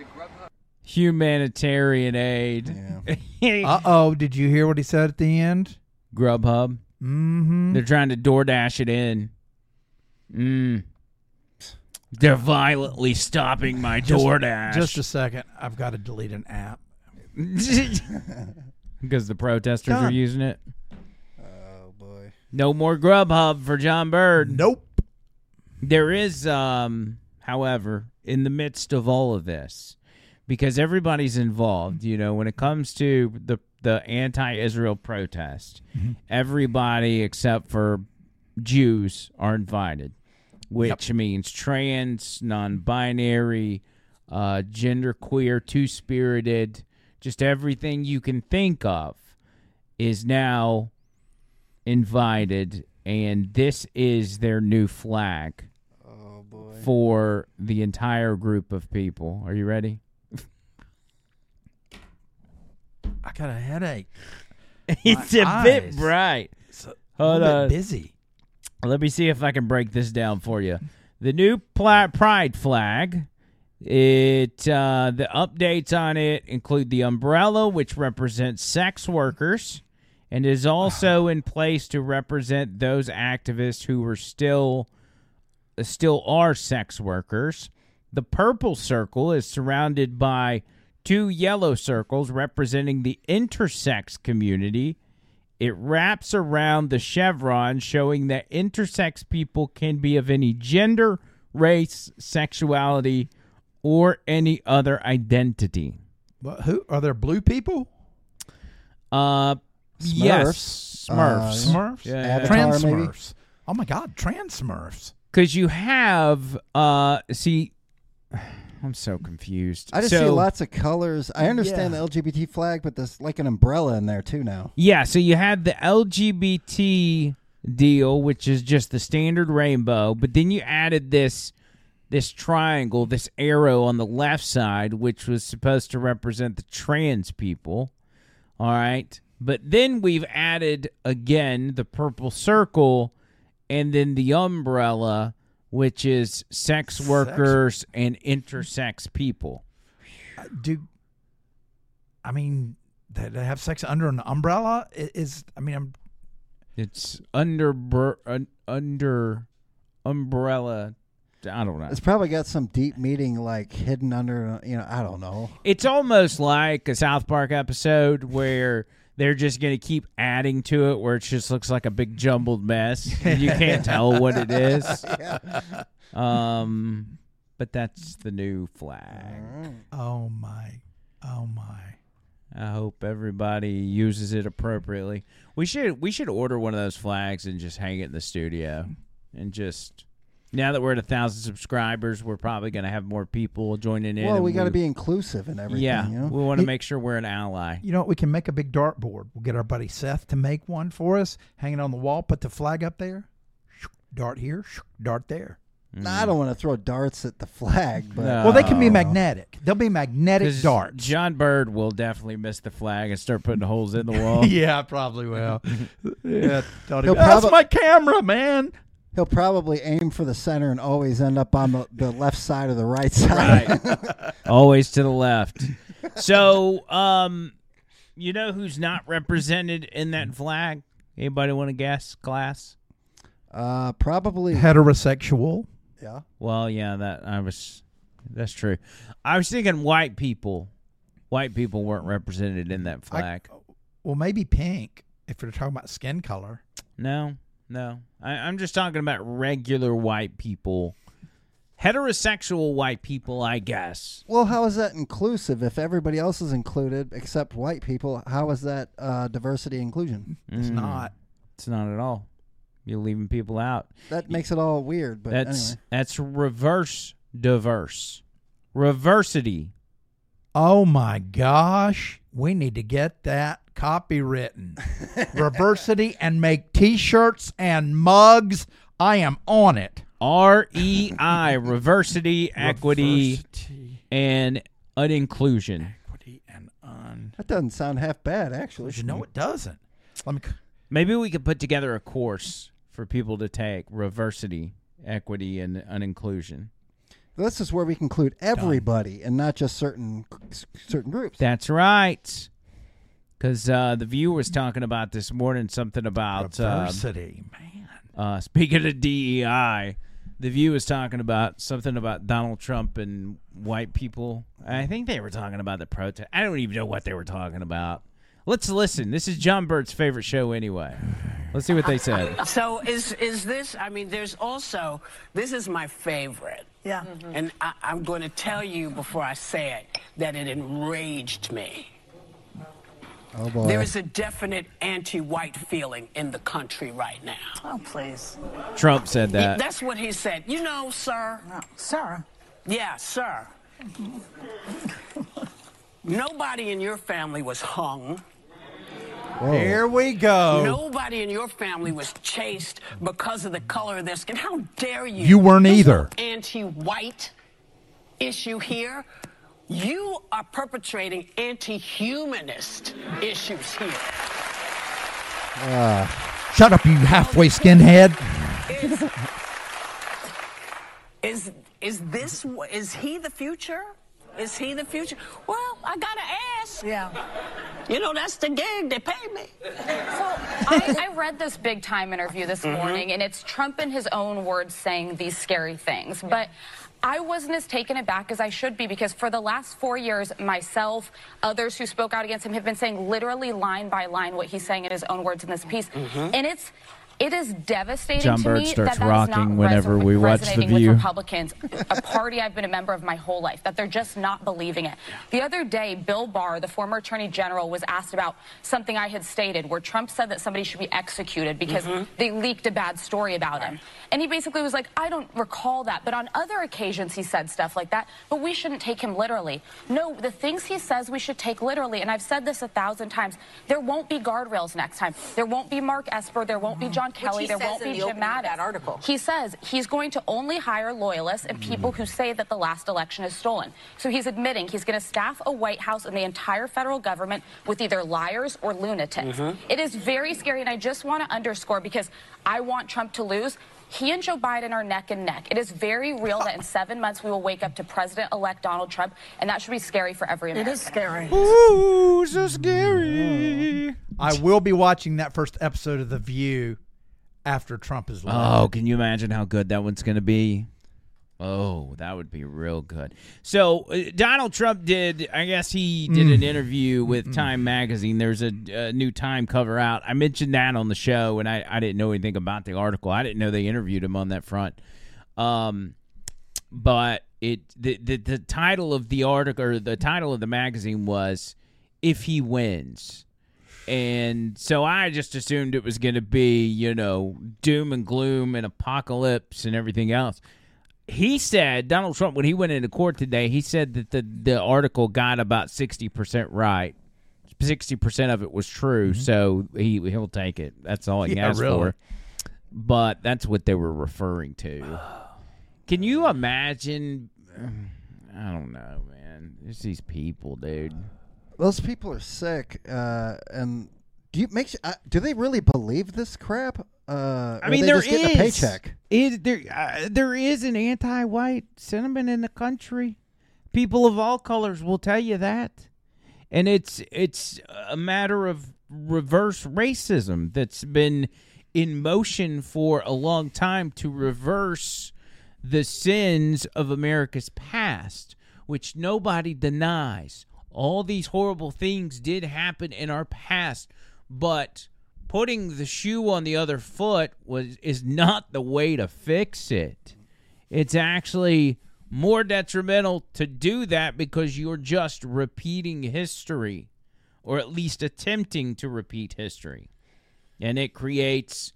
Speaker 1: Humanitarian aid.
Speaker 2: Yeah. Uh-oh, did you hear what he said at the end?
Speaker 1: Grubhub.
Speaker 2: Mm-hmm.
Speaker 1: They're trying to DoorDash it in. They're violently stopping my DoorDash.
Speaker 2: Just a second. I've got to delete an app.
Speaker 1: Because the protesters are using it.
Speaker 3: Oh, boy.
Speaker 1: No more Grubhub for John Bird.
Speaker 2: Nope.
Speaker 1: There is, however, in the midst of all of this, because everybody's involved, when it comes to the anti-Israel protest, everybody except for Jews are invited. which means trans, non-binary, genderqueer, two-spirited, just everything you can think of is now invited, and this is their new flag for the entire group of people. Are you ready?
Speaker 2: I got a headache.
Speaker 1: It's a bit bright. Hold on.
Speaker 2: Busy.
Speaker 1: Let me see if I can break this down for you. The new pride flag, the updates on it include the umbrella, which represents sex workers, and is also in place to represent those activists who were still are sex workers. The purple circle is surrounded by 2 yellow circles representing the intersex community. It wraps around the chevron, showing that intersex people can be of any gender, race, sexuality, or any other identity.
Speaker 2: Well, who are there? Blue people?
Speaker 1: Yes, Smurfs.
Speaker 2: Smurfs.
Speaker 1: Yeah.
Speaker 2: Trans
Speaker 3: maybe?
Speaker 2: Smurfs. Oh my God, trans Smurfs.
Speaker 1: Because you have, see, I'm so confused.
Speaker 3: I just see lots of colors. I understand the LGBT flag, but there's like an umbrella in there too now.
Speaker 1: Yeah, so you had the LGBT deal, which is just the standard rainbow, but then you added this triangle, this arrow on the left side, which was supposed to represent the trans people. All right. But then we've added, again, the purple circle and then the umbrella, which is sex workers and intersex people.
Speaker 2: They have sex under an umbrella?
Speaker 1: It's under umbrella. I don't know.
Speaker 3: It's probably got some deep meaning, like hidden under. I don't know.
Speaker 1: It's almost like a South Park episode where they're just going to keep adding to it, where it just looks like a big jumbled mess. You can't tell what it is. But that's the new flag.
Speaker 2: Oh my.
Speaker 1: I hope everybody uses it appropriately. We should order one of those flags and just hang it in the studio. And just, now that we're at 1,000 subscribers, we're probably going to have more people joining in.
Speaker 3: Well, we got to be inclusive and everything.
Speaker 1: Yeah,
Speaker 3: you know?
Speaker 1: we want to make sure we're an ally.
Speaker 2: You know what? We can make a big dartboard. We'll get our buddy Seth to make one for us, hang it on the wall, put the flag up there, dart here, dart there.
Speaker 3: I don't want to throw darts at the flag, but
Speaker 2: well, they can be magnetic. They'll be magnetic darts.
Speaker 1: John Bird will definitely miss the flag and start putting holes in the wall.
Speaker 2: Yeah, I probably will. Yeah,
Speaker 3: that's
Speaker 2: my camera, man.
Speaker 3: He'll probably aim for the center and always end up on the left side or the right side.
Speaker 1: Right. Always to the left. So, you know who's not represented in that flag? Anybody want to guess, class?
Speaker 3: Probably
Speaker 2: heterosexual.
Speaker 3: Yeah.
Speaker 1: Well, yeah, that's true. I was thinking white people. White people weren't represented in that flag.
Speaker 2: Well, maybe pink, if you're talking about skin color.
Speaker 1: No. I'm just talking about regular white people. Heterosexual white people, I guess.
Speaker 3: Well, how is that inclusive? If everybody else is included except white people, how is that diversity inclusion?
Speaker 2: It's not.
Speaker 1: It's not at all. You're leaving people out.
Speaker 3: That makes it all weird. But anyway.
Speaker 1: That's reverse diverse. Reversity.
Speaker 2: Oh my gosh. We need to get that copywritten. Reversity, and make T-shirts and mugs. I am on it.
Speaker 1: REI, reversity, equity, and uninclusion.
Speaker 2: Equity and
Speaker 3: That doesn't sound half bad, actually.
Speaker 2: No, it doesn't.
Speaker 1: Maybe we could put together a course for people to take: reversity, equity, and uninclusion.
Speaker 3: This is where we include everybody and not just certain groups.
Speaker 1: That's right. Because the View was talking about this morning something about
Speaker 2: diversity, man.
Speaker 1: Speaking of DEI, the View was talking about something about Donald Trump and white people. I think they were talking about the protest. I don't even know what they were talking about. Let's listen. This is John Bird's favorite show anyway. Let's see what they said.
Speaker 17: So is this, there's also, this is my favorite.
Speaker 18: Yeah.
Speaker 17: Mm-hmm. And I'm going to tell you before I say it that it enraged me.
Speaker 3: Oh, boy.
Speaker 17: There is a definite anti-white feeling in the country right now.
Speaker 18: Oh, please.
Speaker 1: Trump said that.
Speaker 17: That's what he said. You know, sir.
Speaker 18: No, sir.
Speaker 17: Yeah, sir. Nobody in your family was hung.
Speaker 2: Here we go.
Speaker 17: Nobody in your family was chased because of the color of their skin. How dare you?
Speaker 2: You weren't
Speaker 17: There's
Speaker 2: either.
Speaker 17: No anti-white issue here. You are perpetrating anti-humanist issues here.
Speaker 2: Shut up, you halfway skinhead.
Speaker 17: Is he the future? Is he the future? Well, I gotta ask.
Speaker 18: Yeah.
Speaker 17: You know, that's the gig. They pay me.
Speaker 19: So I read this big time interview this morning, and it's Trump in his own words saying these scary things. But I wasn't as taken aback as I should be, because for the last 4 years, myself, others who spoke out against him have been saying literally line by line what he's saying in his own words in this piece. And it is devastating
Speaker 1: John
Speaker 19: to
Speaker 1: Bird
Speaker 19: me
Speaker 1: starts
Speaker 19: that
Speaker 1: rocking
Speaker 19: is not
Speaker 1: whenever we watch The
Speaker 19: resonating
Speaker 1: View.
Speaker 19: with Republicans, a party I've been a member of my whole life, that they're just not believing it. The other day, Bill Barr, the former attorney general, was asked about something I had stated where Trump said that somebody should be executed because they leaked a bad story about him. And he basically was like, I don't recall that, but on other occasions he said stuff like that, but we shouldn't take him literally. No, the things he says we should take literally, and I've said this 1,000 times. There won't be guardrails next time. There won't be Mark Esper. There won't be John Kelly. There won't be Jim Mattis.
Speaker 18: That article.
Speaker 19: He says he's going to only hire loyalists and people who say that the last election is stolen. So he's admitting he's going to staff a White House and the entire federal government with either liars or lunatics. It is very scary, and I just want to underscore, because I want Trump to lose. He and Joe Biden are neck and neck. It is very real that in 7 months we will wake up to President-elect Donald Trump, and that should be scary for every American.
Speaker 18: It is scary.
Speaker 1: Ooh, so scary.
Speaker 2: I will be watching that first episode of The View after Trump is left.
Speaker 1: Oh, can you imagine how good that one's going to be? Oh, that would be real good. So Donald Trump did, I guess he did an interview with Time Magazine. There's a new Time cover out. I mentioned that on the show, and I didn't know anything about the article. I didn't know they interviewed him on that front. But the title of the article, or the title of the magazine, was "If He Wins." And so I just assumed it was going to be, you know, doom and gloom and apocalypse and everything else. He said, Donald Trump, when he went into court today, he said that the article got about 60% right. 60% of it was true, so he'll take it. That's all he asked for. But that's what they were referring to. Can you imagine? I don't know, man. There's these people, dude.
Speaker 3: Those people are sick, and do they really believe this crap?
Speaker 1: I mean,
Speaker 3: there is a paycheck.
Speaker 1: There is an anti-white sentiment in the country. People of all colors will tell you that, and it's a matter of reverse racism that's been in motion for a long time to reverse the sins of America's past, which nobody denies. All these horrible things did happen in our past, but putting the shoe on the other foot is not the way to fix it. It's actually more detrimental to do that because you're just repeating history, or at least attempting to repeat history. And it creates,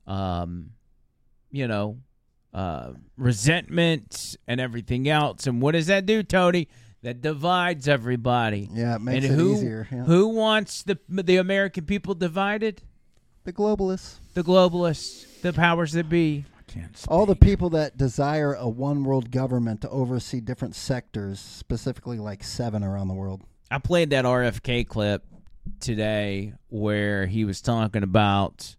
Speaker 1: resentment and everything else. And what does that do, Tony? That divides everybody.
Speaker 3: Yeah, it makes it easier. Yeah.
Speaker 1: Who wants the American people divided?
Speaker 3: The globalists.
Speaker 1: The globalists. The powers that be.
Speaker 3: All the people that desire a one-world government to oversee different sectors, specifically like 7 around the world.
Speaker 1: I played that RFK clip today where he was talking about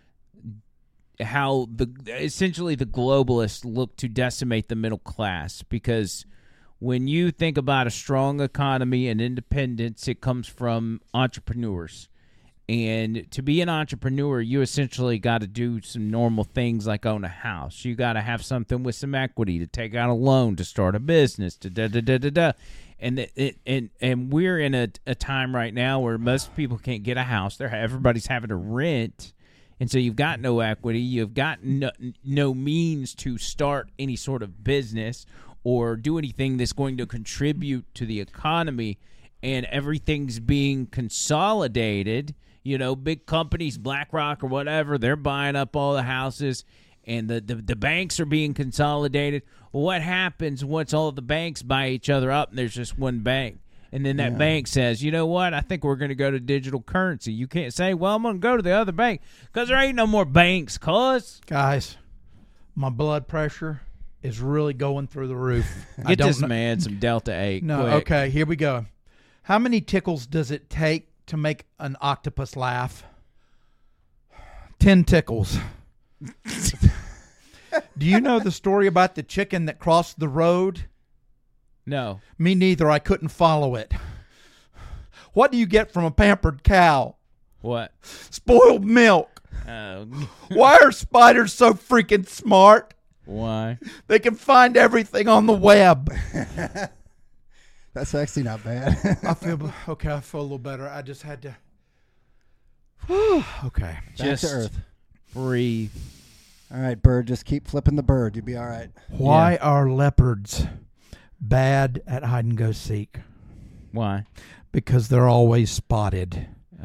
Speaker 1: how essentially the globalists look to decimate the middle class, because when you think about a strong economy and independence, it comes from entrepreneurs. And to be an entrepreneur, you essentially got to do some normal things like own a house. You got to have something with some equity to take out a loan to start a business. And we're in a time right now where most people can't get a house. Everybody's having to rent. And so you've got no equity. You've got no means to start any sort of business or do anything that's going to contribute to the economy. and everything's being consolidated. You know, big companies, BlackRock or whatever, they're buying up all the houses, and the banks are being consolidated. Well, what happens once all of the banks buy each other up and there's just one bank? And then that bank says, you know what, I think we're going to go to digital currency. You can't say, well, I'm going to go to the other bank because there ain't no more banks, cuz.
Speaker 2: Guys, my blood pressure is really going through the roof.
Speaker 1: Get this man some Delta 8.
Speaker 2: No,
Speaker 1: quick.
Speaker 2: okay, here we go. How many tickles does it take to make an octopus laugh? 10 tickles. Do you know the story about the chicken that crossed the road?
Speaker 1: No.
Speaker 2: Me neither. I couldn't follow it. What do you get from a pampered cow?
Speaker 1: What?
Speaker 2: Spoiled milk.
Speaker 1: Oh.
Speaker 2: Why are spiders so freaking smart?
Speaker 1: Why?
Speaker 2: They can find everything on the web.
Speaker 3: That's actually not bad.
Speaker 2: I feel okay. I feel a little better. I just had to. Okay.
Speaker 1: Just
Speaker 3: Back to earth.
Speaker 1: Breathe.
Speaker 3: All right, bird. Just keep flipping the bird. You'll be all right.
Speaker 2: Why are leopards bad at hide and go seek?
Speaker 1: Why?
Speaker 2: Because they're always spotted.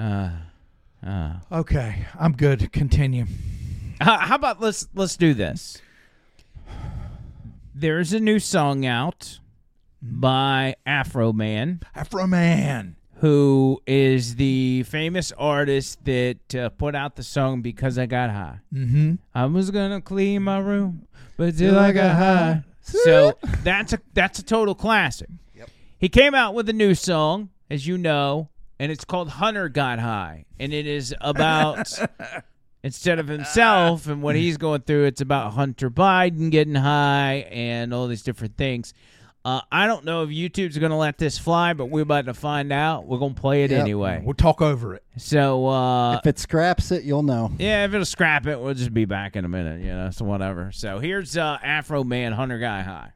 Speaker 2: Okay, I'm good. Continue.
Speaker 1: How about let's do this. There's a new song out by Afro Man.
Speaker 2: Afro Man,
Speaker 1: who is the famous artist that put out the song Because I Got High.
Speaker 2: Mm-hmm.
Speaker 1: I was gonna clean my room, but till I got high. So that's a total classic.
Speaker 2: Yep.
Speaker 1: He came out with a new song, as you know, and it's called Hunter Got High, and it is about instead of himself and what he's going through, it's about Hunter Biden getting high and all these different things. I don't know if YouTube's going to let this fly, but we're about to find out. We're going to play it anyway.
Speaker 2: We'll talk over it.
Speaker 1: So
Speaker 3: if it scraps it, you'll know.
Speaker 1: Yeah, if it'll scrap it, we'll just be back in a minute, you know, so whatever. So here's Afro Man, Hunter Got High.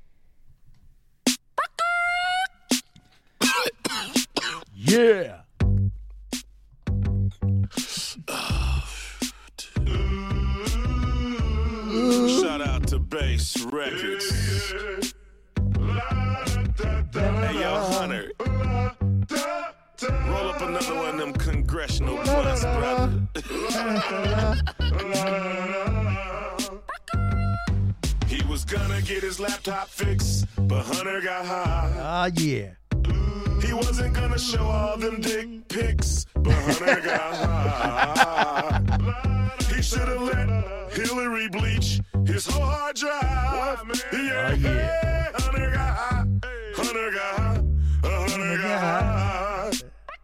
Speaker 2: Yeah.
Speaker 18: Shout out to Bass Records. Hey, yo, Hunter. Roll up another one of them congressional blunts, brother. He was gonna get his laptop fixed, but Hunter got high.
Speaker 2: Yeah.
Speaker 18: He wasn't gonna show all them dick pics, but Hunter got high. He should have let Hillary bleach his whole hard drive. Yeah. Hunter got high. Hunter got high. Hunter got high.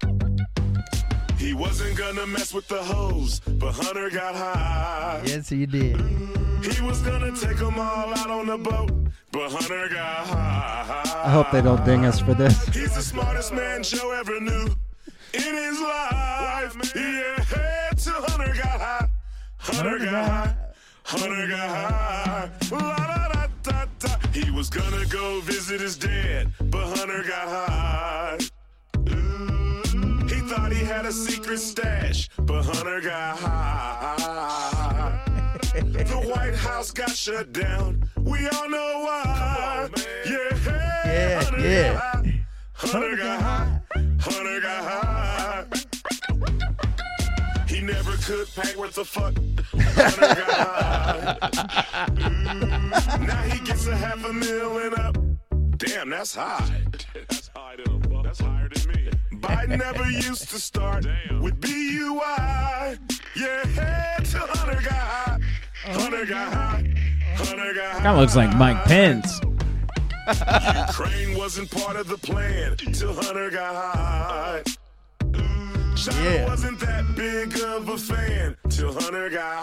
Speaker 18: He wasn't gonna mess with the hoes, but Hunter got high.
Speaker 2: Yes, he did.
Speaker 18: He was gonna take them all out on the boat, but Hunter got high.
Speaker 3: I hope they don't ding us for this.
Speaker 18: He's the smartest man Joe ever knew in his life. Yeah, till Hunter got high. Hunter got high. Hunter got high. La, da, da, da, da. He was gonna go visit his dad, but Hunter got high. He thought he had a secret stash, but Hunter got high. The White House got shut down. We all know why. Yeah, Hunter got high. Hunter got high. Hunter got high. He never could pay what the fuck. Hunter got high. Now he gets $500,000 and up. Damn, that's high. That's high to the fuck. That's higher than me. Biden never used to start with BUI. Yeah, till Hunter got high. Hunter got high. Hunter got high.
Speaker 1: Kind of looks like Mike Pence.
Speaker 18: Ukraine wasn't part of the plan till Hunter got high. China wasn't that big of a fan till Hunter got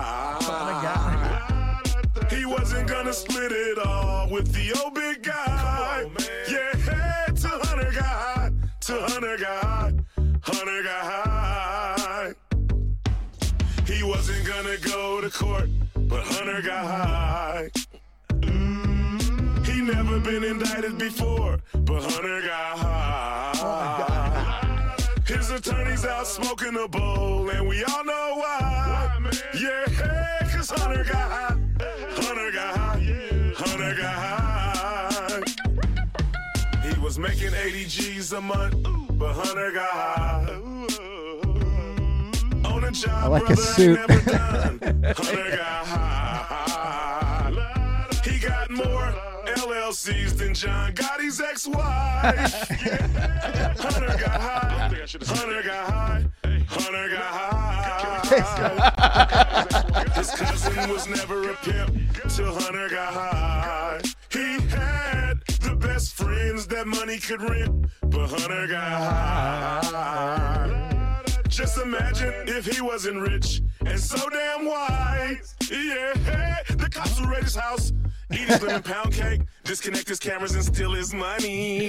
Speaker 18: high. He wasn't gonna split it all with the old big guy. Yeah, till Hunter got high. Till Hunter got high. Hunter got high. He wasn't gonna go to court, but Hunter got high. He never been indicted before, but Hunter got high. His attorney's out smoking a bowl, and we all know why. Yeah, cause Hunter got high. Hunter got high. Hunter got high. He was was making 80 G's a month, but Hunter got high. On a job,
Speaker 3: I like a
Speaker 18: brother
Speaker 3: suit.
Speaker 18: ain't never done. Hunter got high. He got more LLCs than John Gotti's ex-wife. Yeah. Hunter got high. Hunter got high. Hunter got high. His cousin was never a pimp till Hunter got high. He had the best friends that money could rent, but Hunter got high. Just imagine if he wasn't rich and so damn wise. Yeah, the cops would raid his house, eat his lemon pound cake, disconnect his cameras and steal his money.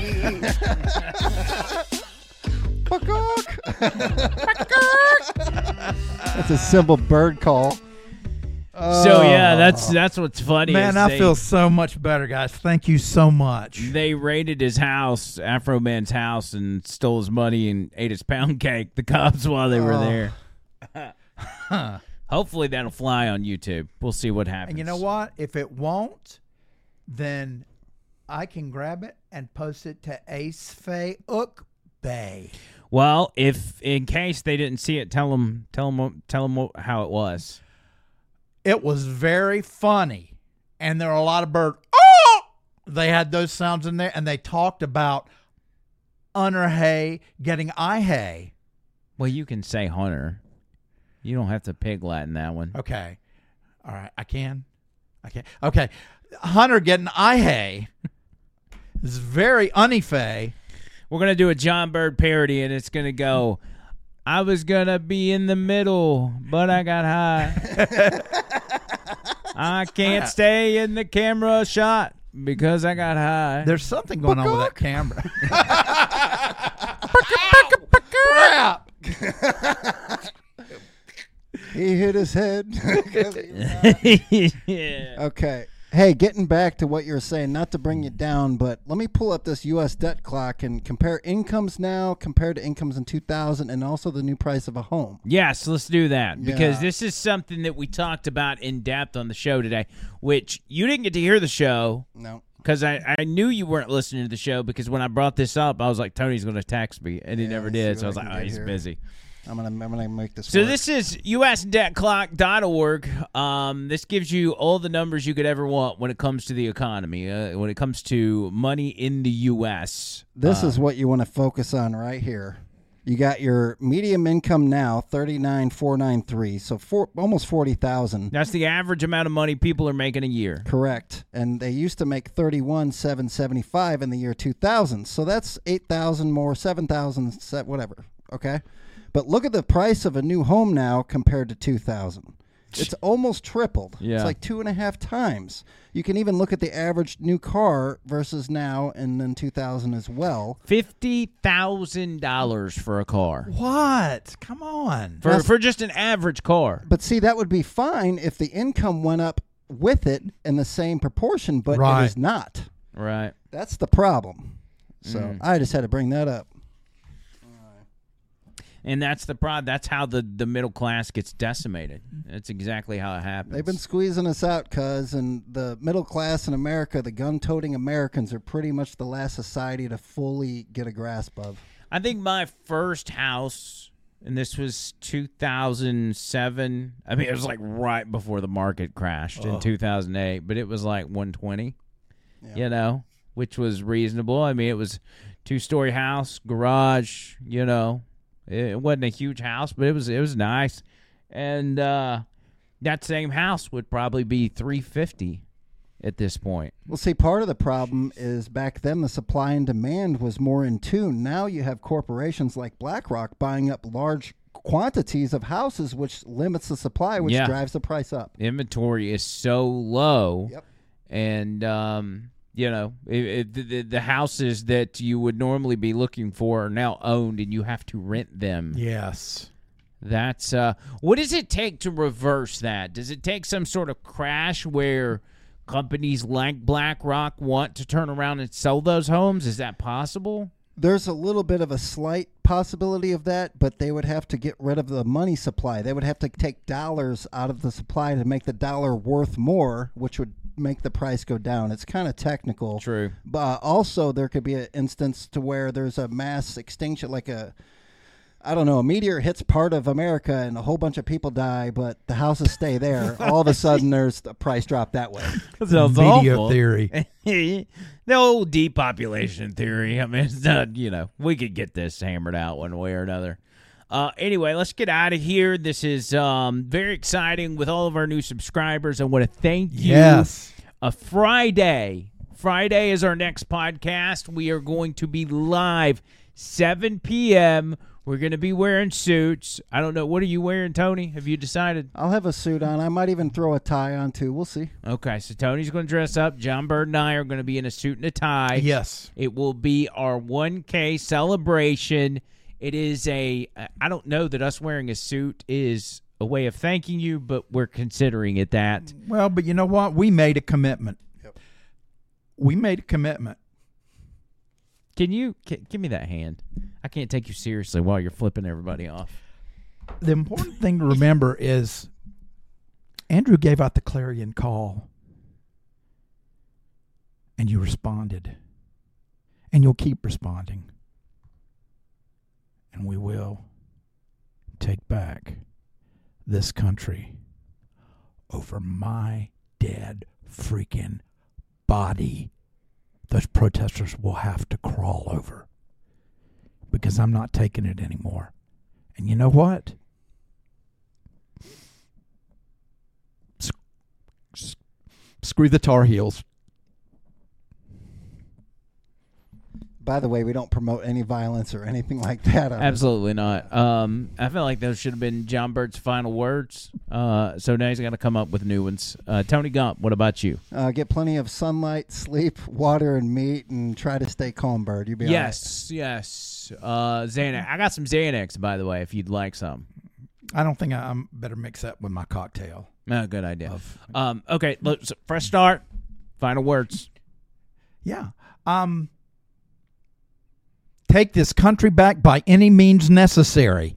Speaker 3: That's a simple bird call.
Speaker 1: So yeah, that's what's funny.
Speaker 2: Man,
Speaker 1: is
Speaker 2: I feel so much better, guys. Thank you so much.
Speaker 1: They raided his house, Afro Man's house, and stole his money and ate his pound cake. The cops while they were there. Hopefully that'll fly on YouTube. We'll see what happens.
Speaker 2: And you know what? If it won't, then I can grab it and post it to Ace Faye Ook Bay.
Speaker 1: Well, if in case they didn't see it, tell them how it was.
Speaker 2: It was very funny, and there are a lot of birds. Oh! They had those sounds in there, and they talked about Hunter Hay getting eye hay.
Speaker 1: Well, you can say Hunter. You don't have to pig Latin that one.
Speaker 2: Okay. All right. I can. Okay. Hunter getting eye hay is very unifay.
Speaker 1: We're going to do a John Bird parody, and it's going to go, I was going to be in the middle, but I got high. I can't stay in the camera shot because I got high.
Speaker 2: There's something going on with that camera.
Speaker 3: He hit his head.
Speaker 1: Yeah.
Speaker 3: Okay. Hey, getting back to what you were saying, not to bring you down, but let me pull up this U.S. debt clock and compare incomes now compared to incomes in 2000 and also the new price of a home.
Speaker 1: Yes, let's do that because
Speaker 3: Yeah.
Speaker 1: this is something that we talked about in depth on the show today, which you didn't get to hear the show.
Speaker 3: No.
Speaker 1: Because I knew you weren't listening to the show because when I brought this up, I was like, Tony's going to text me, and he never did. So I was like, oh, he's busy.
Speaker 3: I'm gonna make this
Speaker 1: So
Speaker 3: work.
Speaker 1: this is usdebtclock.org. This gives you all the numbers you could ever want when it comes to the economy, when it comes to money in the U.S.
Speaker 3: This is what you want to focus on right here. You got your medium income now, $39,493, so almost $40,000.
Speaker 1: That's the average amount of money people are making a year.
Speaker 3: Correct, and they used to make $31,775 in the year 2000, so that's $8,000 more, $7,000, whatever. Okay. But look at the price of a new home now compared to 2000. It's almost tripled.
Speaker 1: Yeah.
Speaker 3: It's like 2.5 times. You can even look at the average new car versus now and then 2000 as well.
Speaker 1: $50,000 for a car.
Speaker 2: What? Come on.
Speaker 1: For just an average car.
Speaker 3: But see, that would be fine if the income went up with it in the same proportion, but
Speaker 2: Right.
Speaker 3: it is not.
Speaker 1: Right.
Speaker 3: That's the problem. So I just had to bring that up.
Speaker 1: And that's the problem. That's how the middle class gets decimated. That's exactly how it happens.
Speaker 3: They've been squeezing us out, cuz, and the middle class in America, the gun-toting Americans, are pretty much the last society to fully get a grasp of.
Speaker 1: I think my first house, and this was 2007. I mean, it was like right before the market crashed in 2008, but it was like 120, you know, which was reasonable. I mean, it was 2-story house, garage, you know. It wasn't a huge house, but it was nice. And that same house would probably be $350 at this point.
Speaker 3: Well, see, part of the problem is back then the supply and demand was more in tune. Now you have corporations like BlackRock buying up large quantities of houses, which limits the supply, which drives the price up.
Speaker 1: Inventory is so low.
Speaker 3: Yep.
Speaker 1: And, you know, the houses that you would normally be looking for are now owned, and you have to rent them.
Speaker 2: Yes.
Speaker 1: That's what does it take to reverse that? Does it take some sort of crash where companies like BlackRock want to turn around and sell those homes? Is that possible?
Speaker 3: There's a little bit of a slight possibility of that, but they would have to get rid of the money supply. They would have to take dollars out of the supply to make the dollar worth more, which would make the price go down. It's kind of technical.
Speaker 1: True.
Speaker 3: But also there could be an instance to where there's a mass extinction, like a meteor hits part of America and a whole bunch of people die, but the houses stay there. All of a sudden, there's a price drop that way.
Speaker 1: That sounds
Speaker 2: Media
Speaker 1: awful.
Speaker 2: theory.
Speaker 1: The old depopulation theory. I mean, it's not, we could get this hammered out one way or another. Anyway, let's get out of here. This is very exciting with all of our new subscribers. I want to thank you.
Speaker 2: Yes.
Speaker 1: Friday is our next podcast. We are going to be live 7 p.m., We're going to be wearing suits. I don't know. What are you wearing, Tony? Have you decided?
Speaker 3: I'll have a suit on. I might even throw a tie on, too. We'll see.
Speaker 1: Okay, so Tony's going to dress up. John Bird and I are going to be in a suit and a tie.
Speaker 2: Yes.
Speaker 1: It will be our 1K celebration. It is I don't know that us wearing a suit is a way of thanking you, but we're considering it that.
Speaker 2: Well, but you know what? We made a commitment.
Speaker 3: Yep.
Speaker 2: We made a commitment.
Speaker 1: Can you give me that hand? I can't take you seriously while you're flipping everybody off.
Speaker 2: The important thing to remember is Andrew gave out the clarion call, and you responded, and you'll keep responding, and we will take back this country over my dead freaking body. Those protesters will have to crawl over because I'm not taking it anymore. And you know what? Screw the Tar Heels.
Speaker 3: By the way, we don't promote any violence or anything like that.
Speaker 1: Absolutely not. I feel like those should have been John Bird's final words. So now he's got to come up with new ones. Tony Gump, what about you?
Speaker 3: Get plenty of sunlight, sleep, water, and meat, and try to stay calm, Bird. You'll be all right.
Speaker 1: Yes. Xanax. I got some Xanax, by the way, if you'd like some.
Speaker 2: I don't think I better mix that with my cocktail.
Speaker 1: Oh, good idea. Okay, let's fresh start. Final words.
Speaker 2: Yeah. Take this country back by any means necessary.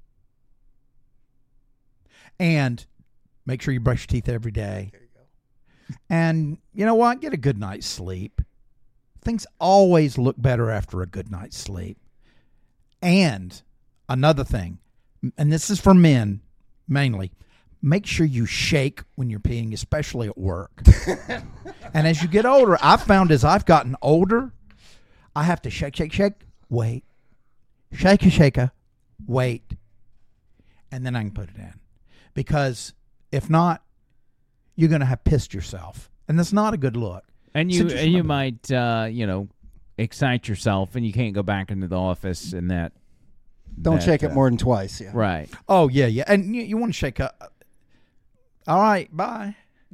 Speaker 2: And make sure you brush your teeth every day. There you go. And you know what? Get a good night's sleep. Things always look better after a good night's sleep. And another thing, and this is for men mainly, make sure you shake when you're peeing, especially at work. And as you get older, I've found as I've gotten older, I have to shake, wait, shake, wait, and then I can put it in. Because if not, you're going to have pissed yourself, and that's not a good look.
Speaker 1: And you might, excite yourself, and you can't go back into the office and that.
Speaker 3: Don't shake it more than twice. Yeah.
Speaker 1: Right.
Speaker 2: Oh, yeah. And you want to shake up. All right, bye.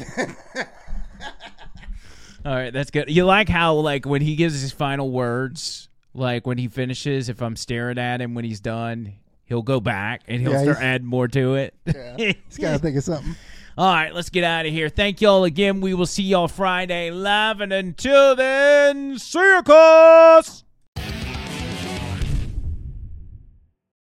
Speaker 1: All right, that's good. You like how, when he gives his final words, when he finishes, if I'm staring at him when he's done, he'll go back and he'll start adding more to it.
Speaker 3: Yeah, he's got to think of something.
Speaker 1: All right, let's get out of here. Thank y'all again. We will see y'all Friday live, and until then, see you, cuz!